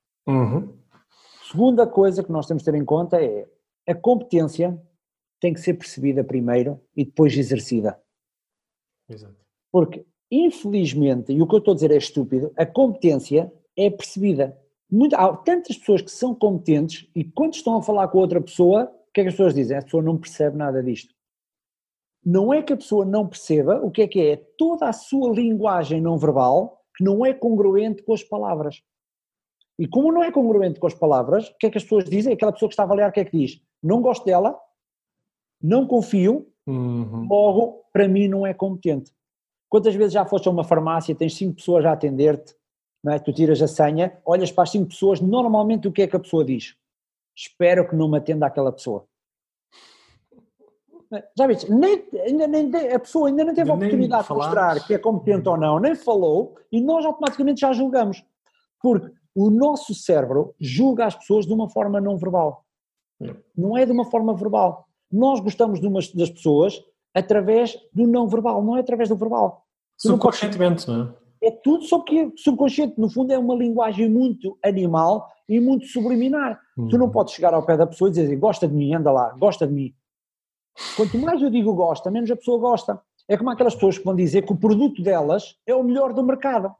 Segunda coisa que nós temos de ter em conta é a competência tem que ser percebida primeiro e depois exercida. Exato. Porque, infelizmente, e o que eu estou a dizer é estúpido, a competência é percebida. Há tantas pessoas que são competentes e quando estão a falar com outra pessoa, o que é que as pessoas dizem? A pessoa não percebe nada disto. Não é que a pessoa não perceba, o que é? É toda a sua linguagem não verbal que não é congruente com as palavras. E como não é congruente com as palavras, o que é que as pessoas dizem? Aquela pessoa que está a avaliar, o que é que diz? Não gosto dela, não confio, logo, para mim não é competente. Quantas vezes já foste a uma farmácia, tens 5 pessoas a atender-te, não é? Tu tiras a senha, olhas para as 5 pessoas, normalmente o que é que a pessoa diz? Espero que não me atenda aquela pessoa. Já viste, a pessoa ainda não teve a oportunidade de mostrar que é competente ou não, nem falou, e nós automaticamente já julgamos. Porque o nosso cérebro julga as pessoas de uma forma não verbal. Não é de uma forma verbal. Nós gostamos das pessoas através do não verbal, não é através do verbal. Subconscientemente, não é? É tudo subconsciente. No fundo é uma linguagem muito animal e muito subliminar. Tu não podes chegar ao pé da pessoa e dizer, gosta de mim, anda lá, gosta de mim. Quanto mais eu digo gosta, menos a pessoa gosta. É como aquelas pessoas que vão dizer que o produto delas é o melhor do mercado.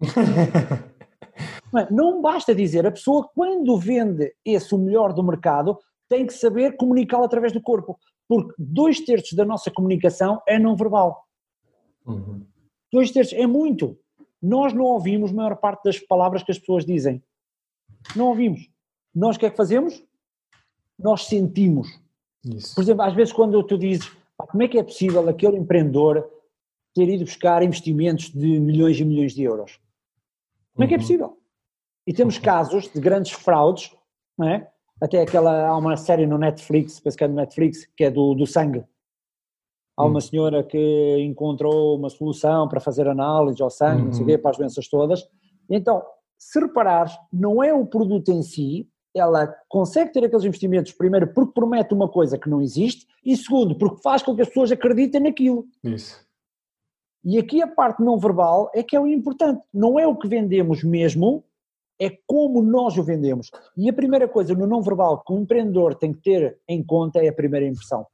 Não basta dizer, a pessoa quando vende o melhor do mercado tem que saber comunicá-lo através do corpo, porque 2/3 da nossa comunicação é não verbal. 2/3 é muito. Nós não ouvimos a maior parte das palavras que as pessoas dizem. Não ouvimos. Nós o que é que fazemos? Nós sentimos. Isso. Por exemplo, às vezes quando tu dizes, como é que é possível aquele empreendedor ter ido buscar investimentos de milhões e milhões de euros? Como é que é possível? E temos casos de grandes fraudes, não é? Até há uma série no Netflix, penso que é no Netflix, que é do sangue. Há uma senhora que encontrou uma solução para fazer análise ao sangue, não sei o quê, para as doenças todas. Então, se reparares, não é o produto em si, ela consegue ter aqueles investimentos, primeiro, porque promete uma coisa que não existe, e segundo, porque faz com que as pessoas acreditem naquilo. Isso. E aqui a parte não verbal é que é o importante. Não é o que vendemos mesmo, é como nós o vendemos. E a primeira coisa no não verbal que um empreendedor tem que ter em conta é a primeira impressão.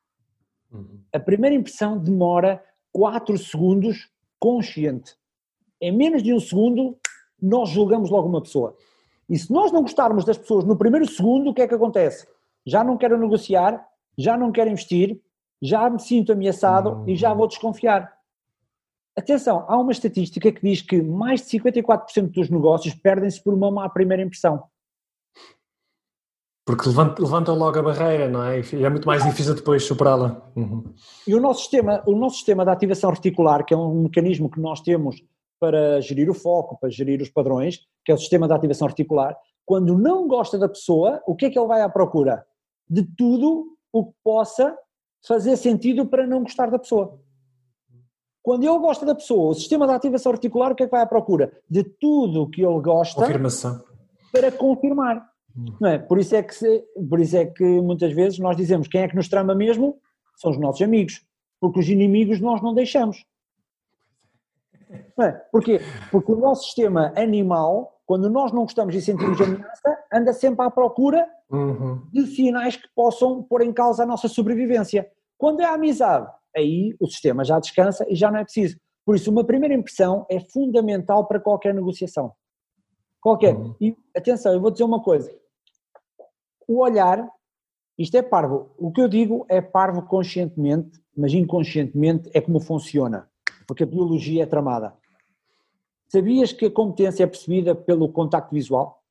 A primeira impressão demora 4 segundos consciente. Em menos de 1 segundo, nós julgamos logo uma pessoa. E se nós não gostarmos das pessoas no primeiro segundo, o que é que acontece? Já não quero negociar, já não quero investir, já me sinto ameaçado e já vou desconfiar. Atenção, há uma estatística que diz que mais de 54% dos negócios perdem-se por uma má primeira impressão. Porque levanta logo a barreira, não é? E é muito mais difícil depois superá-la. E o nosso sistema de ativação reticular, que é um mecanismo que nós temos para gerir o foco, para gerir os padrões, que é o sistema de ativação reticular, quando não gosta da pessoa, o que é que ele vai à procura? De tudo o que possa fazer sentido para não gostar da pessoa. Quando ele gosta da pessoa, o sistema de ativação reticular, o que é que vai à procura? De tudo o que ele gosta. Confirmação. Para confirmar. Não é? Por isso é que muitas vezes nós dizemos quem é que nos trama mesmo são os nossos amigos, porque os inimigos nós não deixamos. Não é? Porquê? Porque o nosso sistema animal, quando nós não gostamos e sentimos ameaça, anda sempre à procura de sinais que possam pôr em causa a nossa sobrevivência. Quando é a amizade, aí o sistema já descansa e já não é preciso. Por isso, uma primeira impressão é fundamental para qualquer negociação. Qualquer. E atenção, eu vou dizer uma coisa. O olhar, isto é parvo. O que eu digo é parvo conscientemente, mas inconscientemente é como funciona. Porque a biologia é tramada. Sabias que a competência é percebida pelo contacto visual?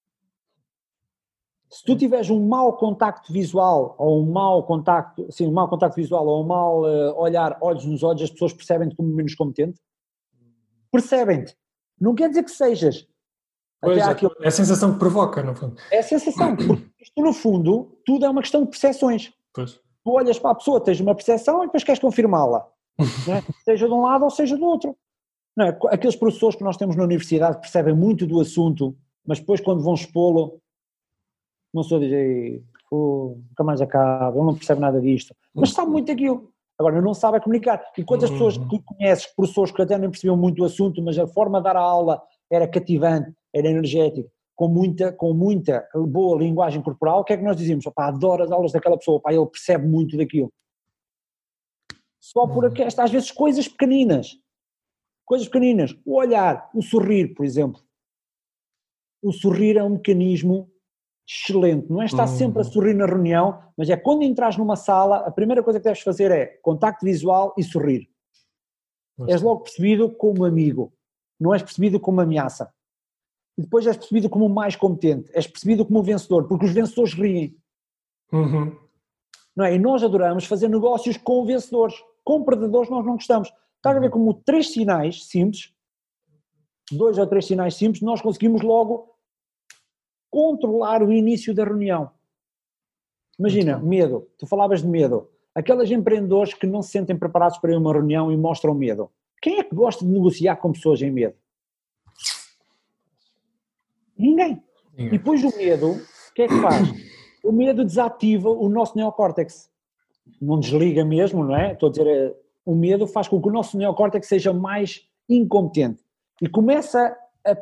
Se tu tiveres um mau contacto visual, ou um mau contacto visual, ou um mau olhar olhos nos olhos, as pessoas percebem-te como menos competente? Percebem-te. Não quer dizer que sejas. Pois, é a sensação que provoca, no fundo. É a sensação, porque isto no fundo, tudo é uma questão de percepções. Pois. Tu olhas para a pessoa, tens uma percepção e depois queres confirmá-la. Não é? Seja de um lado ou seja do outro. Não é? Aqueles professores que nós temos na universidade percebem muito do assunto, mas depois quando vão expô-lo, não sou dizer, nunca mais acaba, ele não percebe nada disto, mas sabe muito daquilo. Agora, não sabe comunicar. E quantas pessoas que tu conheces, professores que até não percebiam muito do assunto, mas a forma de dar a aula era cativante, era energético, com muita boa linguagem corporal, o que é que nós dizíamos? Opá, adoro as aulas daquela pessoa, opá, ele percebe muito daquilo. Só por às vezes coisas pequeninas. O olhar, o sorrir, por exemplo. O sorrir é um mecanismo excelente, não é estar sempre a sorrir na reunião, mas é quando entras numa sala, a primeira coisa que deves fazer é contacto visual e sorrir. És logo percebido como amigo, não és percebido como ameaça. E depois és percebido como o mais competente, és percebido como o vencedor, porque os vencedores riem. Não é? E nós adoramos fazer negócios com vencedores, com perdedores nós não gostamos. Estás a ver como 3 sinais simples, 2 ou 3 sinais simples, nós conseguimos logo controlar o início da reunião. Imagina, medo, tu falavas de medo. Aqueles empreendedores que não se sentem preparados para ir a uma reunião e mostram medo. Quem é que gosta de negociar com pessoas em medo? Ninguém. E depois o medo, o que é que faz? O medo desativa o nosso neocórtex. Não desliga mesmo, não é? Estou a dizer, o medo faz com que o nosso neocórtex seja mais incompetente e começa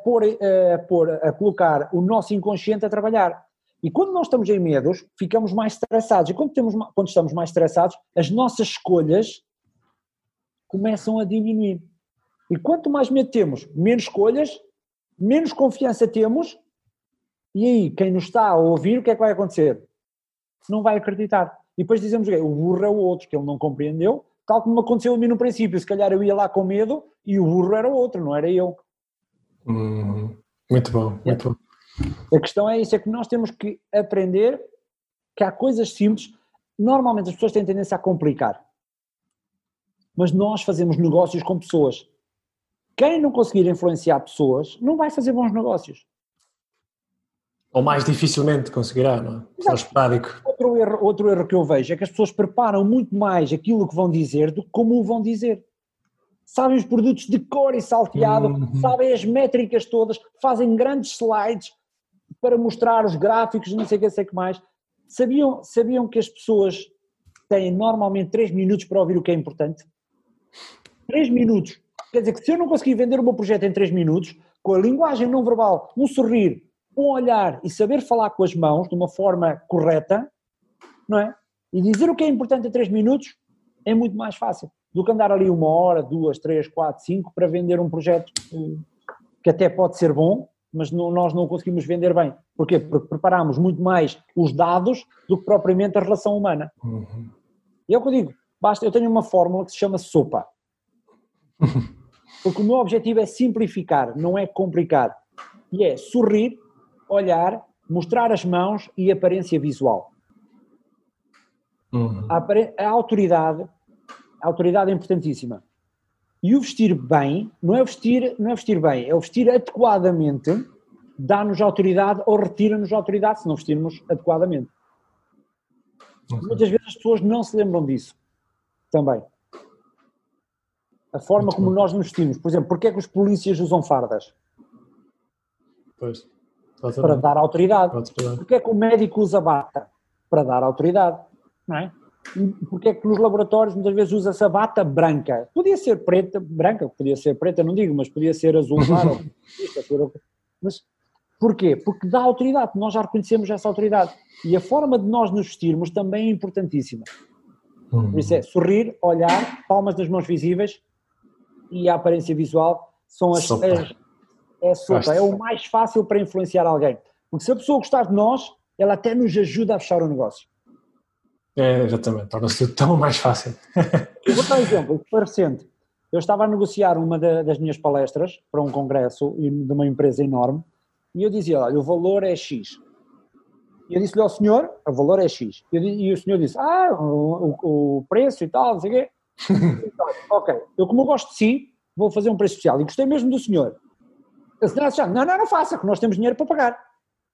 a colocar o nosso inconsciente a trabalhar. E quando nós estamos em medos, ficamos mais estressados. E quando estamos mais estressados, as nossas escolhas começam a diminuir. E quanto mais medo temos, menos escolhas, menos confiança temos, e aí quem nos está a ouvir, o que é que vai acontecer? Não vai acreditar. E depois dizemos que o burro é o outro, que ele não compreendeu, tal como aconteceu a mim no princípio. Se calhar eu ia lá com medo e o burro era o outro, não era eu. Muito bom, muito bom. A questão é isso, é que nós temos que aprender que há coisas simples. Normalmente as pessoas têm tendência a complicar, mas nós fazemos negócios com pessoas. Quem não conseguir influenciar pessoas não vai fazer bons negócios. Ou mais dificilmente conseguirá, não é? Só esporádico. Outro erro que eu vejo é que as pessoas preparam muito mais aquilo que vão dizer do que como o vão dizer. Sabem os produtos de cor e salteado, sabem as métricas todas, fazem grandes slides para mostrar os gráficos, não sei o que mais. Sabiam que as pessoas têm normalmente 3 minutos para ouvir o que é importante? 3 minutos. Quer dizer que se eu não conseguir vender o meu projeto em 3 minutos, com a linguagem não verbal, um sorrir, um olhar e saber falar com as mãos de uma forma correta, não é? E dizer o que é importante em 3 minutos é muito mais fácil do que andar ali 1 hora, 2, 3, 4, 5 para vender um projeto que até pode ser bom, mas nós não conseguimos vender bem. Porquê? Porque preparamos muito mais os dados do que propriamente a relação humana. E é o que eu digo, eu tenho uma fórmula que se chama sopa. Porque o meu objetivo é simplificar, não é complicar. E é sorrir, olhar, mostrar as mãos e aparência visual. A autoridade é importantíssima. E o vestir bem, não é vestir bem, é o vestir adequadamente, dá-nos autoridade ou retira-nos autoridade se não vestirmos adequadamente. Muitas vezes as pessoas não se lembram disso também. A forma como nós nos vestimos. Por exemplo, porque é que os polícias usam fardas? Pois. Para dar autoridade. Porque é que o médico usa bata? Para dar autoridade. Não é? Porque é que nos laboratórios muitas vezes usa-se a bata branca? Podia ser preta, branca, podia ser preta, não digo, mas podia ser azul claro. Mas porquê? Porque dá autoridade, nós já reconhecemos essa autoridade. E a forma de nós nos vestirmos também é importantíssima. Por isso é sorrir, olhar, palmas das mãos visíveis e a aparência visual são sopa, é o mais fácil para influenciar alguém. Porque se a pessoa gostar de nós, ela até nos ajuda a fechar o negócio. É, exatamente, torna-se tão mais fácil. Eu vou dar um exemplo, que foi recente. Eu estava a negociar uma das minhas palestras para um congresso de uma empresa enorme e eu dizia, olha, o valor é X. E eu disse-lhe ao senhor, o valor é X. E o senhor disse, o preço e tal, não sei o quê. Então, ok, eu como eu gosto de si, vou fazer um preço especial. E gostei mesmo do senhor. A senhora disse, não faça, que nós temos dinheiro para pagar.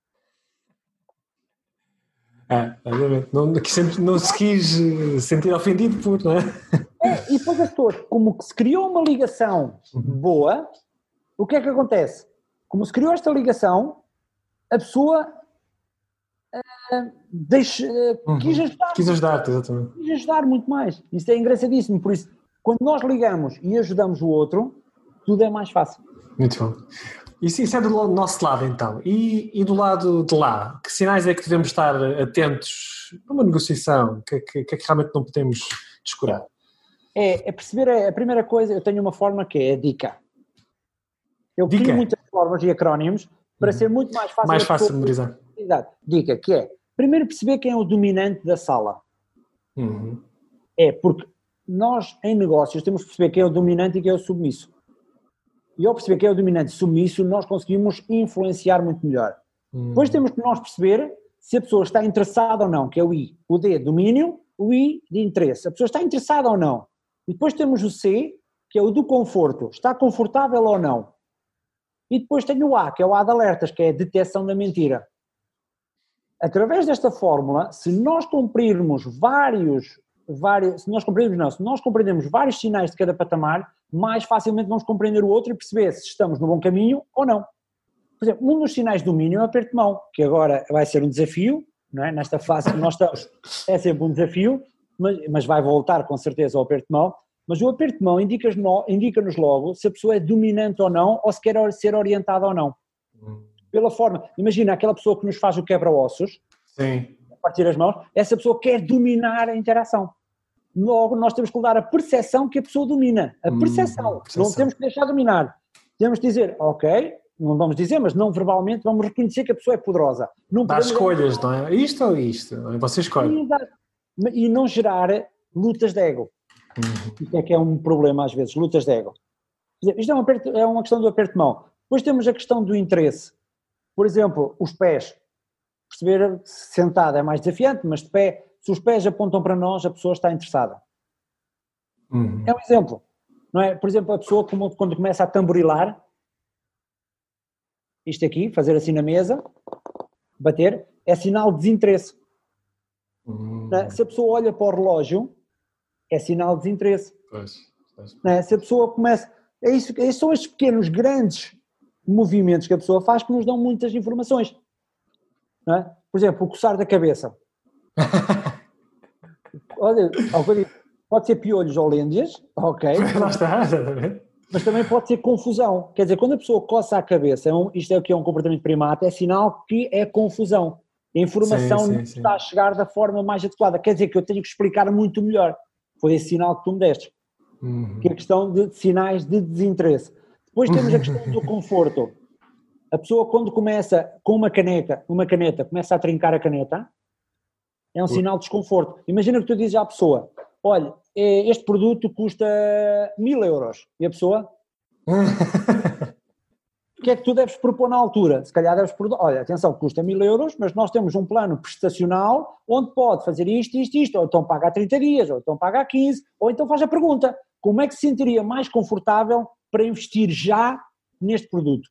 Não se quis sentir ofendido por, não é? E depois as pessoas, como que se criou uma ligação boa, o que é que acontece? Como se criou esta ligação, a pessoa quis ajudar-te, exatamente. Quis ajudar muito mais. Isso é engraçadíssimo. Por isso, quando nós ligamos e ajudamos o outro, tudo é mais fácil. Muito bom. Isso é do nosso lado, então. E do lado de lá? Que sinais é que devemos estar atentos numa negociação? Que realmente não podemos descurar? É perceber, a primeira coisa, eu tenho uma forma que é a dica. Eu crio muitas formas e acrónimos para ser muito mais fácil. Mais fácil de memorizar. Exato. Dica, que é, primeiro perceber quem é o dominante da sala. É porque nós, em negócios, temos que perceber quem é o dominante e quem é o submisso. E ao perceber quem é o dominante e submisso, nós conseguimos influenciar muito melhor. Depois temos que nós perceber se a pessoa está interessada ou não, que é o I. O D, domínio, o I, de interesse. A pessoa está interessada ou não. E depois temos o C, que é o do conforto. Está confortável ou não. E depois tem o A, que é o A de alertas, que é a detecção da mentira. Através desta fórmula, se nós cumprirmos vários se nós compreendemos vários sinais de cada patamar, mais facilmente vamos compreender o outro e perceber se estamos no bom caminho ou não. Por exemplo, um dos sinais de domínio é o aperto de mão, que agora vai ser um desafio, não é? Nesta fase que nós estamos é sempre um desafio, mas vai voltar com certeza ao aperto de mão, mas o aperto de mão indica-nos logo se a pessoa é dominante ou não, ou se quer ser orientada ou não. Pela forma, imagina aquela pessoa que nos faz o quebra-ossos, Sim. a partir das mãos, essa pessoa quer dominar a interação. Logo, nós temos que dar a percepção que a pessoa domina. A percepção. Não temos que deixar dominar. Temos que dizer, ok, não vamos dizer, mas não verbalmente, vamos reconhecer que a pessoa é poderosa. Dá escolhas, não é? Isto ou isto? Você escolhe. E não gerar lutas de ego. Isto é que é um problema às vezes, lutas de ego. Isto é uma questão do aperto de mão. Depois temos a questão do interesse. Por exemplo, os pés. Perceber se sentado é mais desafiante, mas de pé, se os pés apontam para nós, a pessoa está interessada. É um exemplo. Não é? Por exemplo, a pessoa quando começa a tamborilar, isto aqui, fazer assim na mesa, bater, é sinal de desinteresse. Se a pessoa olha para o relógio, é sinal de desinteresse. Se a pessoa começa... São estes pequenos, grandes movimentos que a pessoa faz que nos dão muitas informações. Não é? Por exemplo, o coçar da cabeça. Olha, pode ser piolhos ou lêndias, ok. Lá está. Mas também pode ser confusão. Quer dizer, quando a pessoa coça a cabeça, isto é o que é um comportamento primata, é sinal que é confusão. A informação não está a chegar da forma mais adequada. Quer dizer que eu tenho que explicar muito melhor. Foi esse sinal que tu me deste. Que é a questão de sinais de desinteresse. Depois temos a questão do conforto. A pessoa quando começa com uma caneta, começa a trincar a caneta, é um sinal de desconforto. Imagina que tu dizes à pessoa, olha, este produto custa 1000 euros. E a pessoa... O que é que tu deves propor na altura? Se calhar deves propor, olha, atenção, custa 1000 euros, mas nós temos um plano prestacional onde pode fazer isto, ou então paga a 30 dias, ou então paga a 15, ou então faz a pergunta, como é que se sentiria mais confortável para investir já neste produto?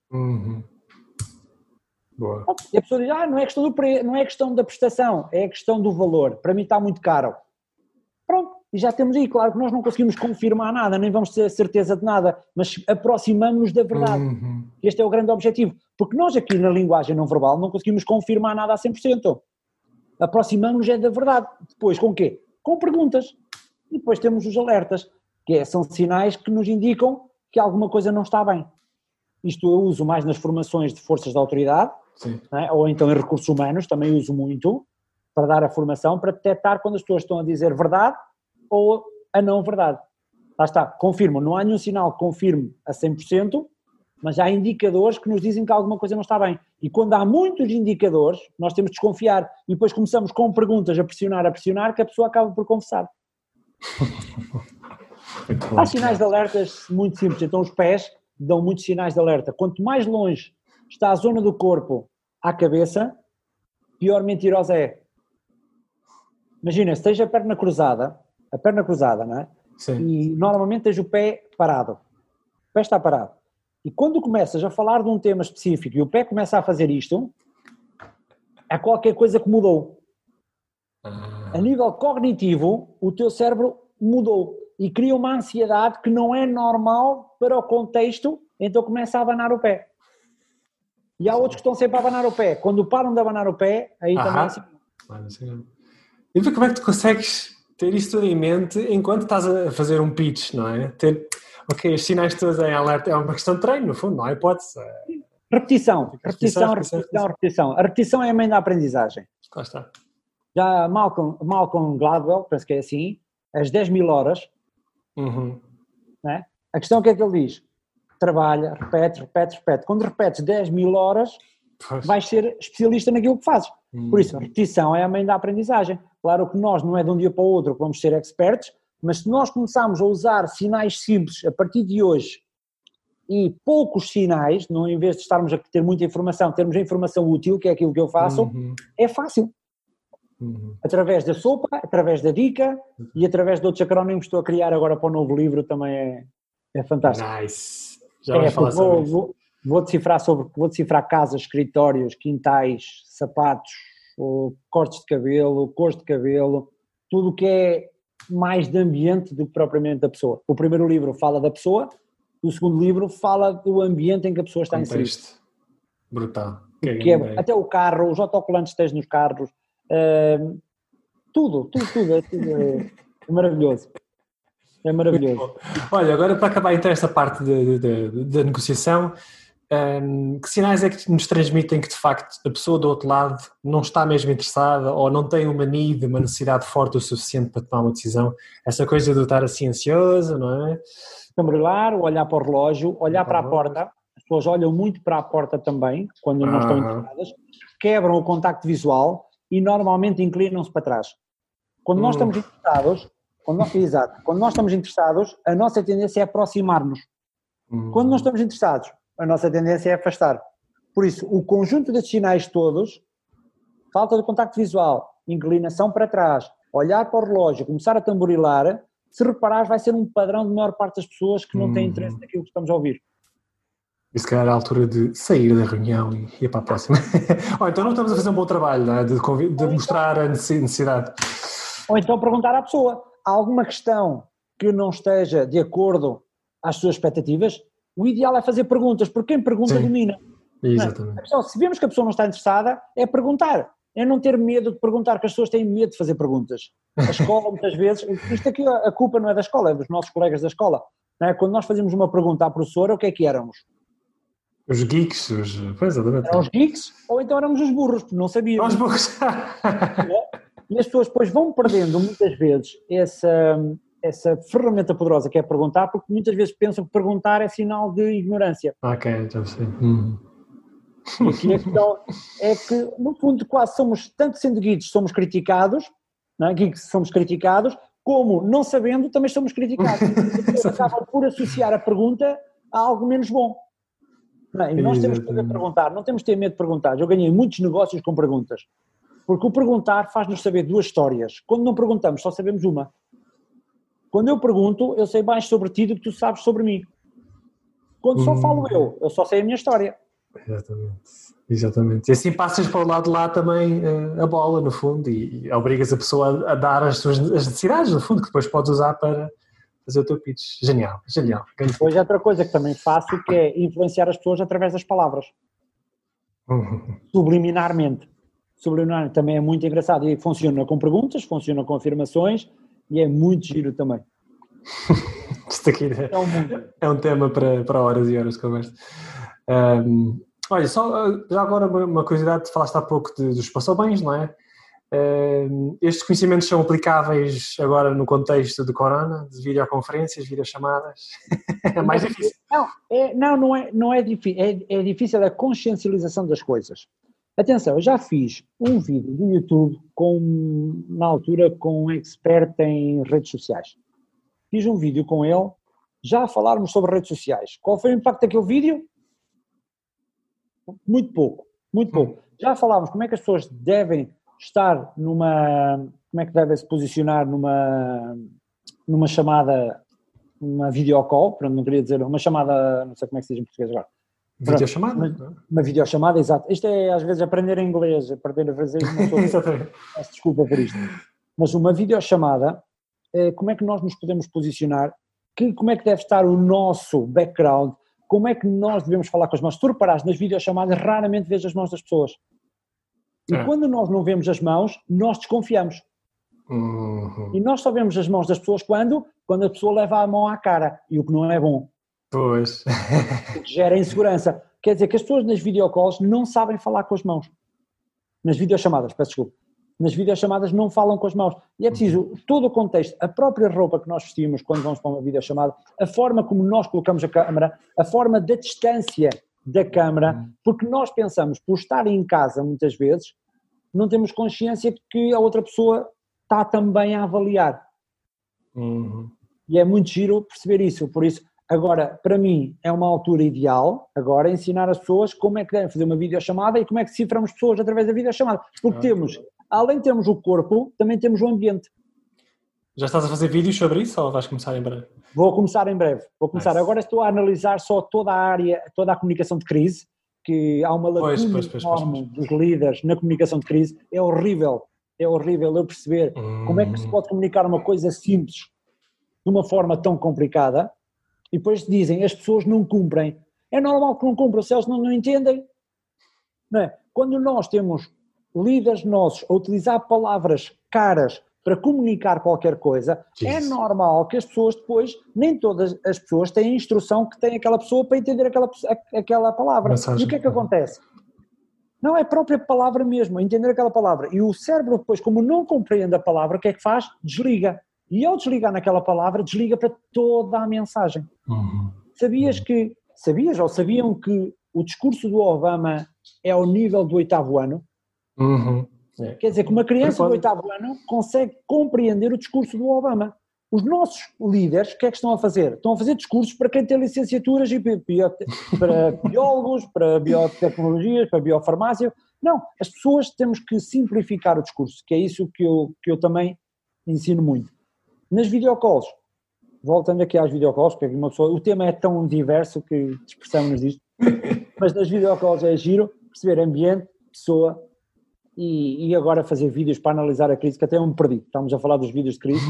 Boa. E a pessoa diz, não é questão do preço, não é questão da prestação, é questão do valor, para mim está muito caro. Pronto, e já temos aí, claro que nós não conseguimos confirmar nada, nem vamos ter certeza de nada, mas aproximamos-nos da verdade. Este é o grande objetivo, porque nós aqui na linguagem não verbal não conseguimos confirmar nada a 100%. Aproximamos-nos é da verdade. Depois com o quê? Com perguntas. E depois temos os alertas, que são sinais que nos indicam que alguma coisa não está bem. Isto eu uso mais nas formações de forças de autoridade, não é? Ou então em recursos humanos, também uso muito, para dar a formação, para detectar quando as pessoas estão a dizer verdade ou a não verdade. Lá está, confirmo, não há nenhum sinal que confirme a 100%, mas há indicadores que nos dizem que alguma coisa não está bem. E quando há muitos indicadores, nós temos de desconfiar e depois começamos com perguntas a pressionar, que a pessoa acaba por confessar. Há sinais de alertas muito simples, então os pés dão muitos sinais de alerta. Quanto mais longe está a zona do corpo à cabeça, pior mentirosa é. Imagina, se tens a perna cruzada, não é? Sim. E normalmente tens o pé parado. O pé está parado. E quando começas a falar de um tema específico e o pé começa a fazer isto, há qualquer coisa que mudou. A nível cognitivo, o teu cérebro mudou e cria uma ansiedade que não é normal para o contexto, então começa a abanar o pé. E há outros que estão sempre a abanar o pé. Quando param de abanar o pé, aí também é assim. E como é que tu consegues ter isto tudo em mente enquanto estás a fazer um pitch, não é? Os sinais todos em alerta é uma questão de treino, no fundo, não há hipótese. Repetição. A repetição é a mãe da aprendizagem. Lá está. Já Malcolm Gladwell, penso que é assim, as 10.000 horas, não é? A questão é o que é que ele diz? Trabalha, repete. Quando repetes 10.000 horas, vais ser especialista naquilo que fazes. Por isso, a repetição é a mãe da aprendizagem. Claro que nós não é de um dia para o outro que vamos ser experts, mas se nós começarmos a usar sinais simples a partir de hoje e poucos sinais, não, em vez de estarmos a ter muita informação, termos a informação útil, que é aquilo que eu faço, é fácil. Através da sopa, através da dica e através de outros acrónimos que estou a criar agora para o novo livro também é fantástico. Nice. Já vamos falar sobre isso. Vou decifrar casas, escritórios, quintais, sapatos, cortes de cabelo, cores de cabelo, tudo o que é mais de ambiente do que propriamente da pessoa. O primeiro livro fala da pessoa, o segundo livro fala do ambiente em que a pessoa está inserida. Brutal. Até o carro, os autocolantes que tens nos carros, tudo é maravilhoso. É maravilhoso. Olha, agora para acabar então esta parte da negociação, que sinais é que nos transmitem que de facto a pessoa do outro lado não está mesmo interessada ou não tem uma need, uma necessidade forte o suficiente para tomar uma decisão? Essa coisa de estar assim ansioso, não é? Cambrelar, olhar para o relógio, olhar para a porta. As pessoas olham muito para a porta também, quando não estão interessadas, quebram o contacto visual e normalmente inclinam-se para trás. Quando nós estamos interessados, quando nós estamos interessados, a nossa tendência é aproximar-nos. Quando não estamos interessados, a nossa tendência é afastar. Por isso, o conjunto destes sinais todos, falta de contacto visual, inclinação para trás, olhar para o relógio, começar a tamborilar, se reparares vai ser um padrão de maior parte das pessoas que não têm interesse naquilo que estamos a ouvir. E se calhar é a altura de sair da reunião e ir para a próxima. Então não estamos a fazer um bom trabalho, não é? De mostrar a necessidade. Ou então perguntar à pessoa, há alguma questão que não esteja de acordo às suas expectativas? O ideal é fazer perguntas, porque quem pergunta domina. Exatamente. Pessoa, se vemos que a pessoa não está interessada, é perguntar. É não ter medo de perguntar, que as pessoas têm medo de fazer perguntas. A escola, muitas vezes, isto aqui, a culpa não é da escola, é dos nossos colegas da escola. Não é? Quando nós fazíamos uma pergunta à professora, o que é que éramos? Os geeks, exatamente. Eram os geeks ou então éramos os burros, porque não sabíamos. Os burros. E as pessoas depois vão perdendo muitas vezes essa ferramenta poderosa que é perguntar, porque muitas vezes pensam que perguntar é sinal de ignorância. Ok, já sei. E aqui a questão é que, no fundo, quase somos, tanto sendo geeks, somos criticados, não é? Geeks somos criticados, como não sabendo também somos criticados. E acabam por associar a pergunta a algo menos bom. Não, e nós temos que poder perguntar, não temos que ter medo de perguntar. Eu ganhei muitos negócios com perguntas, porque o perguntar faz-nos saber duas histórias. Quando não perguntamos, só sabemos uma. Quando eu pergunto, eu sei mais sobre ti do que tu sabes sobre mim. Quando só falo eu só sei a minha história. Exatamente. E assim passas para o lado de lá também a bola, no fundo, e obrigas a pessoa a dar as necessidades, no fundo, que depois podes usar para fazer o teu pitch. Genial. Depois é outra coisa que também faço, que é influenciar as pessoas através das palavras. Subliminarmente. Subliminarmente também é muito engraçado e funciona com perguntas, funciona com afirmações e é muito giro também. Isto aqui é um tema para horas e horas de conversa. Olha, só já agora uma curiosidade, falaste há pouco dos passou-bens, não é? Estes conhecimentos são aplicáveis agora no contexto do corona, de videoconferências, videochamadas? É mais difícil? Não é difícil, é difícil a consciencialização das coisas. Atenção, eu já fiz um vídeo do YouTube na altura com um expert em redes sociais. Fiz um vídeo com ele, já a falarmos sobre redes sociais. Qual foi o impacto daquele vídeo? Muito pouco. Já falámos como é que as pessoas devem estar como é que devem se posicionar numa chamada, uma videocall, pronto, não queria dizer, uma chamada, não sei como é que se diz em português agora. Videochamada? Uma videochamada, exato. Isto é às vezes aprender inglês, aprender a fazer peço desculpa por isto. Mas uma videochamada, como é que nós nos podemos posicionar, como é que deve estar o nosso background, como é que nós devemos falar com as mãos. Se tu reparares nas videochamadas, raramente vês as mãos das pessoas. E quando nós não vemos as mãos, nós desconfiamos. E nós só vemos as mãos das pessoas quando a pessoa leva a mão à cara, e o que não é bom. Pois. O que gera insegurança. Quer dizer que as pessoas nas videocalls não sabem falar com as mãos. Nas videochamadas, peço desculpa. Nas videochamadas não falam com as mãos. E é preciso todo o contexto, a própria roupa que nós vestimos quando vamos para uma videochamada, a forma como nós colocamos a câmara, a forma da distância da câmara, porque nós pensamos, por estar em casa muitas vezes, não temos consciência de que a outra pessoa está também a avaliar. E é muito giro perceber isso. Por isso, agora, para mim, é uma altura ideal, agora, ensinar as pessoas como é que devem fazer uma videochamada e como é que ciframos pessoas através da videochamada. Porque além de termos o corpo, também temos o ambiente. Já estás a fazer vídeos sobre isso ou vais começar em breve? Vou começar em breve. Nice. Agora estou a analisar só toda a área, toda a comunicação de crise, que há uma lacuna enorme dos líderes na comunicação de crise. É horrível É horrível eu perceber como é que se pode comunicar uma coisa simples de uma forma tão complicada e depois dizem as pessoas não cumprem. É normal que não cumpram, se eles não entendem. Não é? Quando nós temos líderes nossos a utilizar palavras caras para comunicar qualquer coisa, é normal que as pessoas depois, nem todas as pessoas têm a instrução que tem aquela pessoa para entender aquela palavra. Mensagem. E o que é que acontece? Não é a própria palavra mesmo, entender aquela palavra. E o cérebro depois, como não compreende a palavra, o que é que faz? Desliga. E ao desligar naquela palavra, desliga para toda a mensagem. Sabiam que o discurso do Obama é ao nível do 8º ano? Quer dizer que uma criança do 8º ano consegue compreender o discurso do Obama. Os nossos líderes, o que é que estão a fazer? Estão a fazer discursos para quem tem licenciaturas para biólogos, para biotecnologias, para biofarmácia. Não, as pessoas temos que simplificar o discurso, que é isso que eu também ensino muito. Nas videocalls, voltando aqui às videocalls, porque uma pessoa, o tema é tão diverso que dispersamos isto, mas nas videocalls é giro perceber ambiente, pessoa e agora fazer vídeos para analisar a crise, que até eu me perdi. Estamos a falar dos vídeos de crise.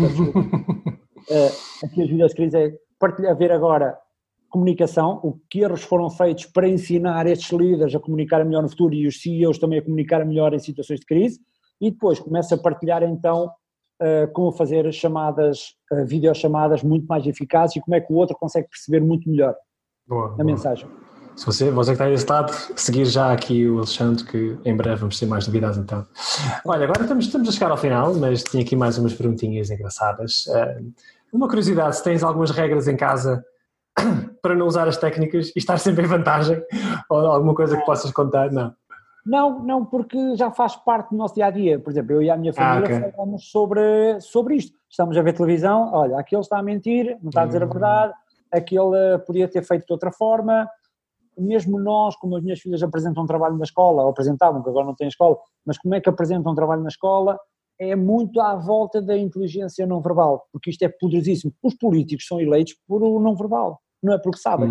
Aqui os vídeos de crise é partilhar, ver agora comunicação, o que erros foram feitos para ensinar estes líderes a comunicar melhor no futuro e os CEOs também a comunicar melhor em situações de crise, e depois começa a partilhar então como fazer chamadas, videochamadas muito mais eficazes e como é que o outro consegue perceber muito melhor a mensagem. Se você que está desse lado, seguir já aqui o Alexandre, que em breve vamos ter mais novidades então. Olha, agora estamos a chegar ao final, mas tinha aqui mais umas perguntinhas engraçadas. Uma curiosidade, se tens algumas regras em casa para não usar as técnicas e estar sempre em vantagem, ou alguma coisa que possas contar? Não, porque já faz parte do nosso dia-a-dia. Por exemplo, eu e a minha família falamos sobre isto. Estamos a ver televisão, olha, aquele está a mentir, não está a dizer a verdade, aquele podia ter feito de outra forma. Mesmo nós, como as minhas filhas apresentam um trabalho na escola, ou apresentavam, que agora não têm escola, mas como é que apresentam um trabalho na escola, é muito à volta da inteligência não verbal, porque isto é poderosíssimo. Os políticos são eleitos por o não verbal, não é porque sabem.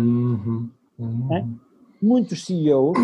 É? Muitos CEOs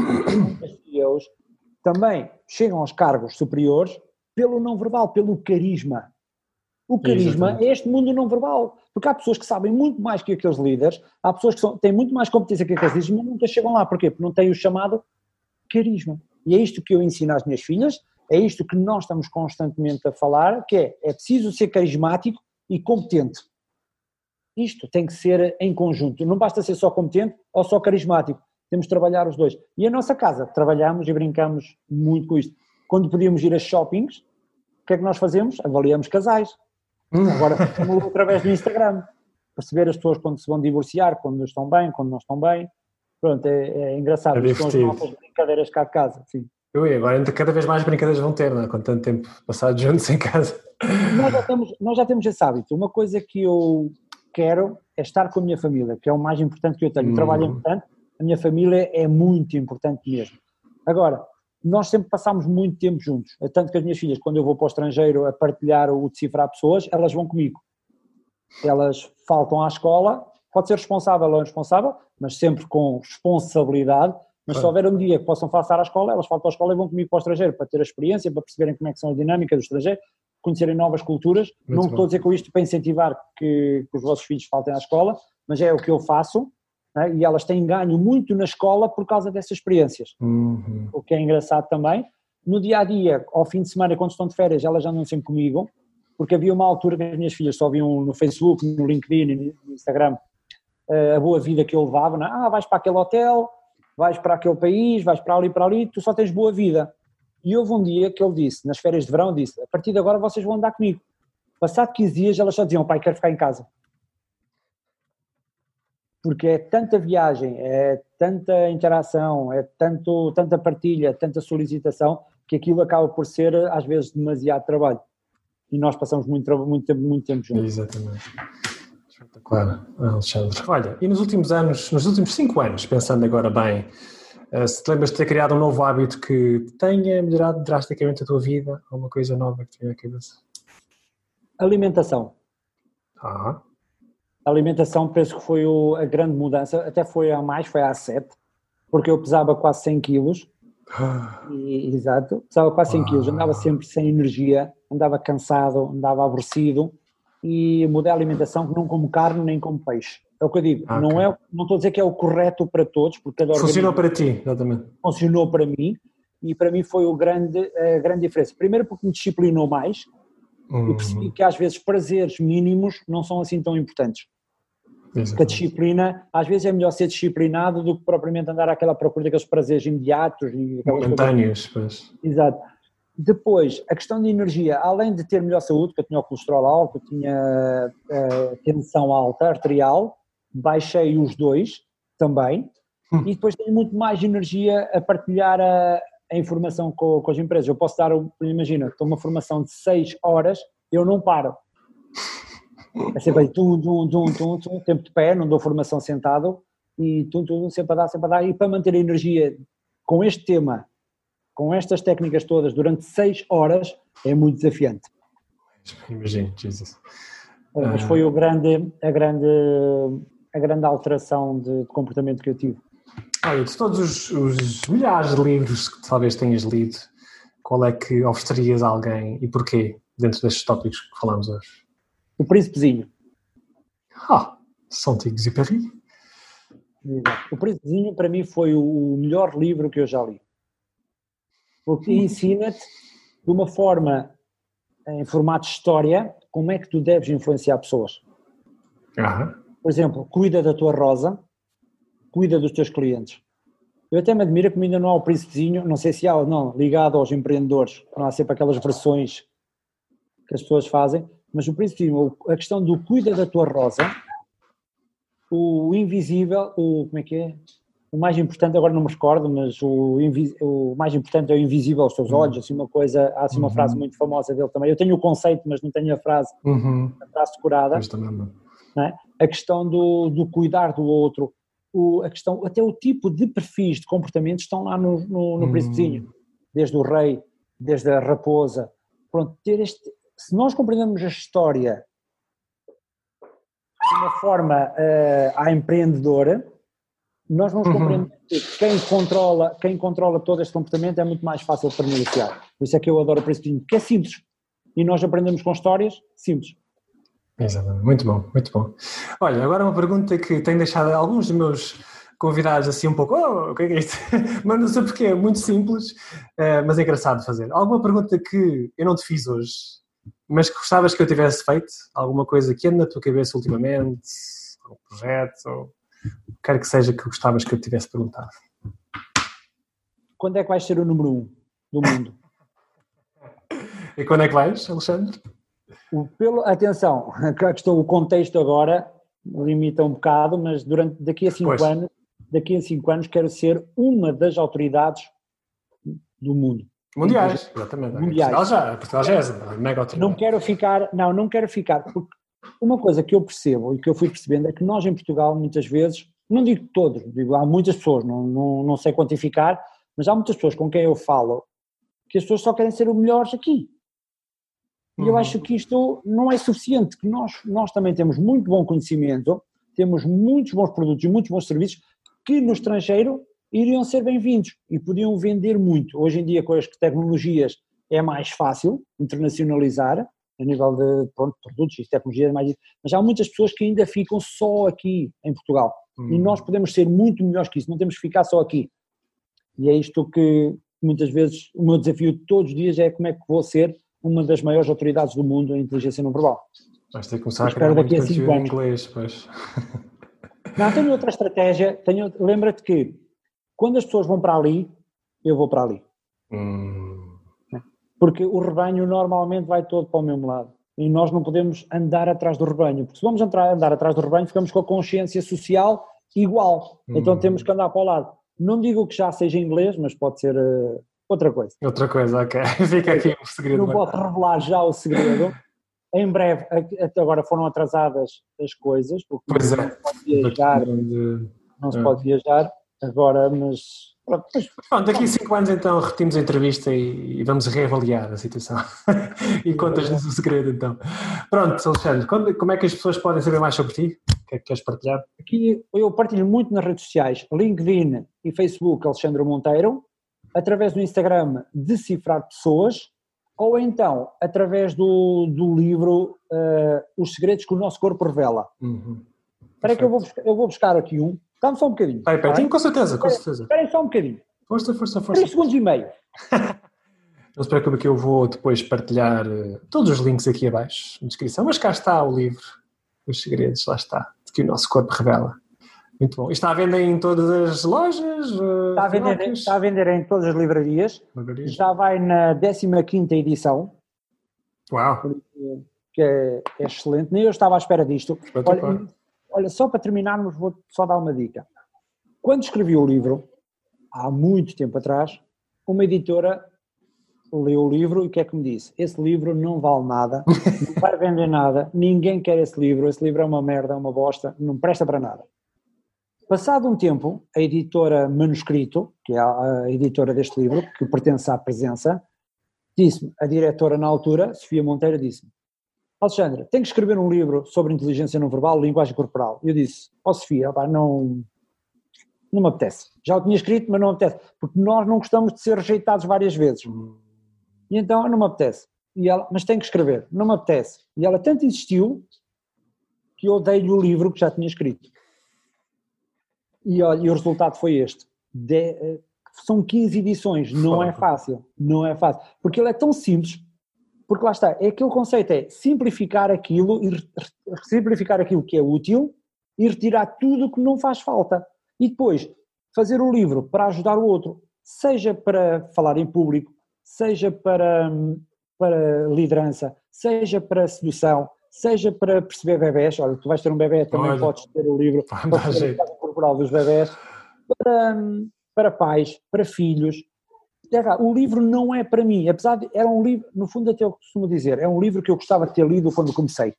também chegam aos cargos superiores pelo não verbal, pelo carisma. O carisma é este mundo não verbal, porque há pessoas que sabem muito mais que aqueles líderes, há pessoas que têm muito mais competência que aqueles líderes, mas nunca chegam lá. Porquê? Porque não têm o chamado carisma. E é isto que eu ensino às minhas filhas, é isto que nós estamos constantemente a falar, que é preciso ser carismático e competente. Isto tem que ser em conjunto, não basta ser só competente ou só carismático, temos de trabalhar os dois. E a nossa casa, trabalhamos e brincamos muito com isto. Quando podíamos ir a shoppings, o que é que nós fazemos? Avaliamos casais. Agora fazemos através do Instagram, perceber as pessoas quando se vão divorciar, quando estão bem, quando não estão bem. Pronto, é engraçado. São as nossas brincadeiras cá de casa, sim. Agora cada vez mais brincadeiras vão ter, não é? Com tanto tempo passado juntos em casa. Nós já temos esse hábito. Uma coisa que eu quero é estar com a minha família, que é o mais importante que eu tenho. O trabalho é importante, a minha família é muito importante mesmo. Agora, nós sempre passámos muito tempo juntos, tanto que as minhas filhas, quando eu vou para o estrangeiro a partilhar ou decifrar pessoas, elas vão comigo. Elas faltam à escola, pode ser responsável ou irresponsável, mas sempre com responsabilidade, mas se houver um dia que possam faltar à escola, elas faltam à escola e vão comigo para o estrangeiro, para ter a experiência, para perceberem como é que são as dinâmicas do estrangeiro, conhecerem novas culturas. Não estou a dizer com isto para incentivar que os vossos filhos faltem à escola, mas é o que eu faço. Né? E elas têm ganho muito na escola por causa dessas experiências, o que é engraçado também. No dia-a-dia, ao fim de semana, quando estão de férias, elas andam sempre comigo, porque havia uma altura que as minhas filhas só viam no Facebook, no LinkedIn, no Instagram, a boa vida que eu levava, né? Vais para aquele hotel, vais para aquele país, vais para ali, tu só tens boa vida. E houve um dia que ele disse, nas férias de verão, disse, a partir de agora vocês vão andar comigo. Passado 15 dias elas só diziam, pai, quero ficar em casa. Porque é tanta viagem, é tanta interação, é tanta partilha, tanta solicitação, que aquilo acaba por ser, às vezes, demasiado trabalho. E nós passamos muito tempo juntos. Exatamente. Espetacular, Alexandre. Olha, e nos últimos 5 anos, pensando agora bem, se te lembras de ter criado um novo hábito que tenha melhorado drasticamente a tua vida, alguma coisa nova que tenha na cabeça? Alimentação. A alimentação penso que foi a grande mudança, até foi há 7, porque eu pesava quase 100 quilos Exato, pesava quase 100 quilos, andava sempre sem energia, andava cansado, andava aborrecido e mudei a alimentação que não como carne nem como peixe. É o que eu digo, não estou a dizer que é o correto para todos, porque cada funcionou para ti, exatamente. Funcionou para mim e para mim foi a grande diferença. Primeiro porque me disciplinou mais e percebi que às vezes prazeres mínimos não são assim tão importantes. Porque a disciplina, às vezes é melhor ser disciplinado do que propriamente andar àquela procura daqueles prazeres imediatos. E momentâneos, pois. Exato. Depois, a questão de energia, além de ter melhor saúde, que eu tinha o colesterol alto, eu tinha tensão alta, arterial, baixei os dois também, e depois tenho muito mais energia a partilhar a informação com as empresas. Eu posso dar, imagina, estou uma formação de 6 horas, eu não paro. É sempre aí, tempo de pé, não dou formação sentado, e sempre a dar, e para manter a energia com este tema, com estas técnicas todas, durante 6 horas, é muito desafiante. Imagino, Jesus. Mas foi a grande alteração de comportamento que eu tive. Olha, de todos os milhares de livros que talvez tenhas lido, qual é que oferecerias a alguém e porquê, dentro destes tópicos que falamos hoje? O Príncipezinho. Saint-Exupéry. O Príncipezinho, para mim, foi o melhor livro que eu já li. Porque ensina-te, de uma forma, em formato de história, como é que tu deves influenciar pessoas. Por exemplo, cuida da tua rosa, cuida dos teus clientes. Eu até me admiro que ainda não há o Príncipezinho, não sei se há ou não, ligado aos empreendedores, não há sempre aquelas versões que as pessoas fazem, mas o Príncipezinho, a questão do cuida da tua rosa, o invisível, como é que é? O mais importante, agora não me recordo, mas o mais importante é o invisível aos teus olhos, assim uma coisa, há assim uma frase muito famosa dele também. Eu tenho o conceito, mas não tenho a frase decorada. Não é? A questão do cuidar do outro, a questão, até o tipo de perfis de comportamentos estão lá no Príncipezinho, desde o rei, desde a raposa. Pronto, se nós compreendemos a história de uma forma empreendedora, nós vamos compreender que quem controla todo este comportamento é muito mais fácil para negociar. Por isso é que eu adoro o Príncipezinho, porque é simples. E nós aprendemos com histórias simples. Exatamente, muito bom, muito bom. Olha, agora uma pergunta que tem deixado alguns dos meus convidados assim um pouco, o que é isto? Mas não sei porque, é muito simples, mas é engraçado de fazer. Alguma pergunta que eu não te fiz hoje, mas que gostavas que eu tivesse feito? Alguma coisa que anda na tua cabeça ultimamente? Um projeto? Ou quer que seja que gostavas que eu tivesse perguntado? Quando é que vais ser o número 1 do mundo? E quando é que vais, Alexandre? Atenção, o contexto agora limita um bocado, mas daqui a 5 anos quero ser uma das autoridades do mundo. Mundiais, exatamente. Mundiais. Portugal já é mega autoridade. Não quero ficar, porque uma coisa que eu percebo e que eu fui percebendo é que nós em Portugal muitas vezes, não digo todos, há muitas pessoas, não sei quantificar, mas há muitas pessoas com quem eu falo que as pessoas só querem ser os melhores aqui. E eu acho que isto não é suficiente, que nós também temos muito bom conhecimento, temos muitos bons produtos e muitos bons serviços que no estrangeiro iriam ser bem-vindos e podiam vender muito. Hoje em dia com as tecnologias é mais fácil internacionalizar, a nível de produtos e tecnologias, mas há muitas pessoas que ainda ficam só aqui em Portugal e nós podemos ser muito melhores que isso, não temos que ficar só aqui. E é isto que muitas vezes o meu desafio de todos os dias é como é que vou ser uma das maiores autoridades do mundo em inteligência não verbal. Vais ter que começar a criar muito conteúdo em inglês, pois. Não, tenho outra estratégia, lembra-te que quando as pessoas vão para ali, eu vou para ali. Porque o rebanho normalmente vai todo para o mesmo lado e nós não podemos andar atrás do rebanho, porque se vamos andar atrás do rebanho ficamos com a consciência social igual, então temos que andar para o lado. Não digo que já seja inglês, mas pode ser outra coisa. Outra coisa, ok. Fica aqui o segredo. Não posso revelar já o segredo. Em breve, até agora foram atrasadas as coisas, porque não se pode viajar agora, mas... Pronto, daqui a 5 anos então repetimos a entrevista e vamos reavaliar a situação e contas-nos o segredo então. Pronto, Alexandre, como é que as pessoas podem saber mais sobre ti? O que é que queres partilhar? Aqui eu partilho muito nas redes sociais, LinkedIn e Facebook, Alexandre Monteiro, através do Instagram, decifrar pessoas, ou então através do livro Os Segredos que o Nosso Corpo Revela. Espera que eu vou buscar aqui um. Dá-me só um bocadinho. Sim, com certeza. Esperem só um bocadinho. Força. 3 segundos e meio. Não se preocupe que eu vou depois partilhar todos os links aqui abaixo na descrição, mas cá está o livro, Os Segredos, lá está, de que o nosso corpo revela. Muito bom. E está à venda em todas as lojas? Está a vender em todas as livrarias. Já vai na 15ª edição. Uau! Que é excelente. Nem eu estava à espera disto. Olha, só para terminarmos, vou só dar uma dica. Quando escrevi o livro, há muito tempo atrás, uma editora leu o livro e o que é que me disse? Esse livro não vale nada, não vai vender nada, ninguém quer esse livro é uma merda, é uma bosta, não presta para nada. Passado um tempo, a editora Manuscrito, que é a editora deste livro, que pertence à Presença, disse-me, a diretora na altura, Sofia Monteiro, disse-me: Alexandre, tenho que escrever um livro sobre inteligência não verbal, linguagem corporal. Eu disse, Sofia, não me apetece. Já o tinha escrito, mas não me apetece, porque nós não gostamos de ser rejeitados várias vezes. E então, não me apetece. E ela, mas tenho que escrever, não me apetece. E ela tanto insistiu que eu dei-lhe o livro que já tinha escrito. E olha, e o resultado foi este. São 15 edições, não é fácil, porque ele é tão simples, porque lá está, é aquele conceito, é simplificar aquilo que é útil e retirar tudo que não faz falta. E depois, fazer o livro para ajudar o outro, seja para falar em público, seja para liderança, seja para sedução, seja para perceber bebés. Olha, tu vais ter um bebé, também podes ter o livro para a linguagem corporal dos bebés, para pais, para filhos. O livro não é para mim, apesar de, era um livro, no fundo até eu costumo dizer, é um livro que eu gostava de ter lido quando comecei.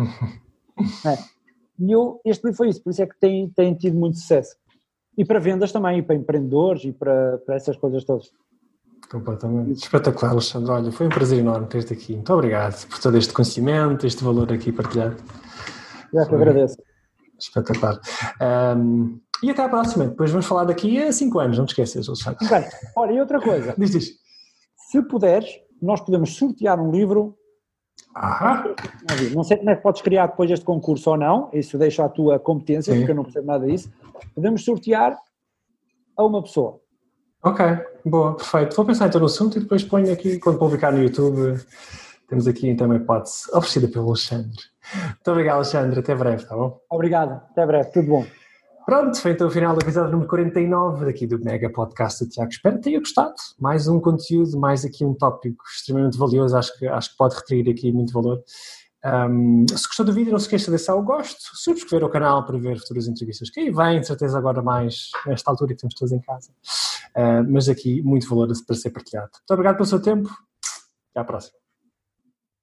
E este livro foi isso, por isso é que tem tido muito sucesso. E para vendas também, e para empreendedores, e para essas coisas todas. Completamente. Espetacular, Alexandre. Olha, foi um prazer enorme ter-te aqui. Muito obrigado por todo este conhecimento, este valor aqui partilhado. Já te agradeço. Espetacular. E até à próxima. Depois vamos falar daqui a 5 anos, não te esqueças, Alexandre. Bem, olha, e outra coisa. Diz. Se puderes, nós podemos sortear um livro. Não sei como é que podes criar depois este concurso ou não, isso deixa a tua competência, porque eu não percebo nada disso. Podemos sortear a uma pessoa. Ok, boa, perfeito. Vou pensar então no assunto e depois ponho aqui, quando publicar no YouTube, temos aqui então uma hipótese oferecida pelo Alexandre. Muito obrigado, Alexandre. Até breve, tá bom? Obrigado. Até breve. Tudo bom. Pronto, foi então o final do episódio número 49 daqui do Mega Podcast do Tiago. Espero que tenha gostado. Mais um conteúdo, mais aqui um tópico extremamente valioso. Acho que pode retribuir aqui muito valor. Se gostou do vídeo, não se esqueça de deixar o gosto, subscrever o canal para ver futuras entrevistas que aí vêm, de certeza agora mais nesta altura que estamos todos em casa. Mas aqui muito valor para ser partilhado. Muito obrigado pelo seu tempo. Até à próxima.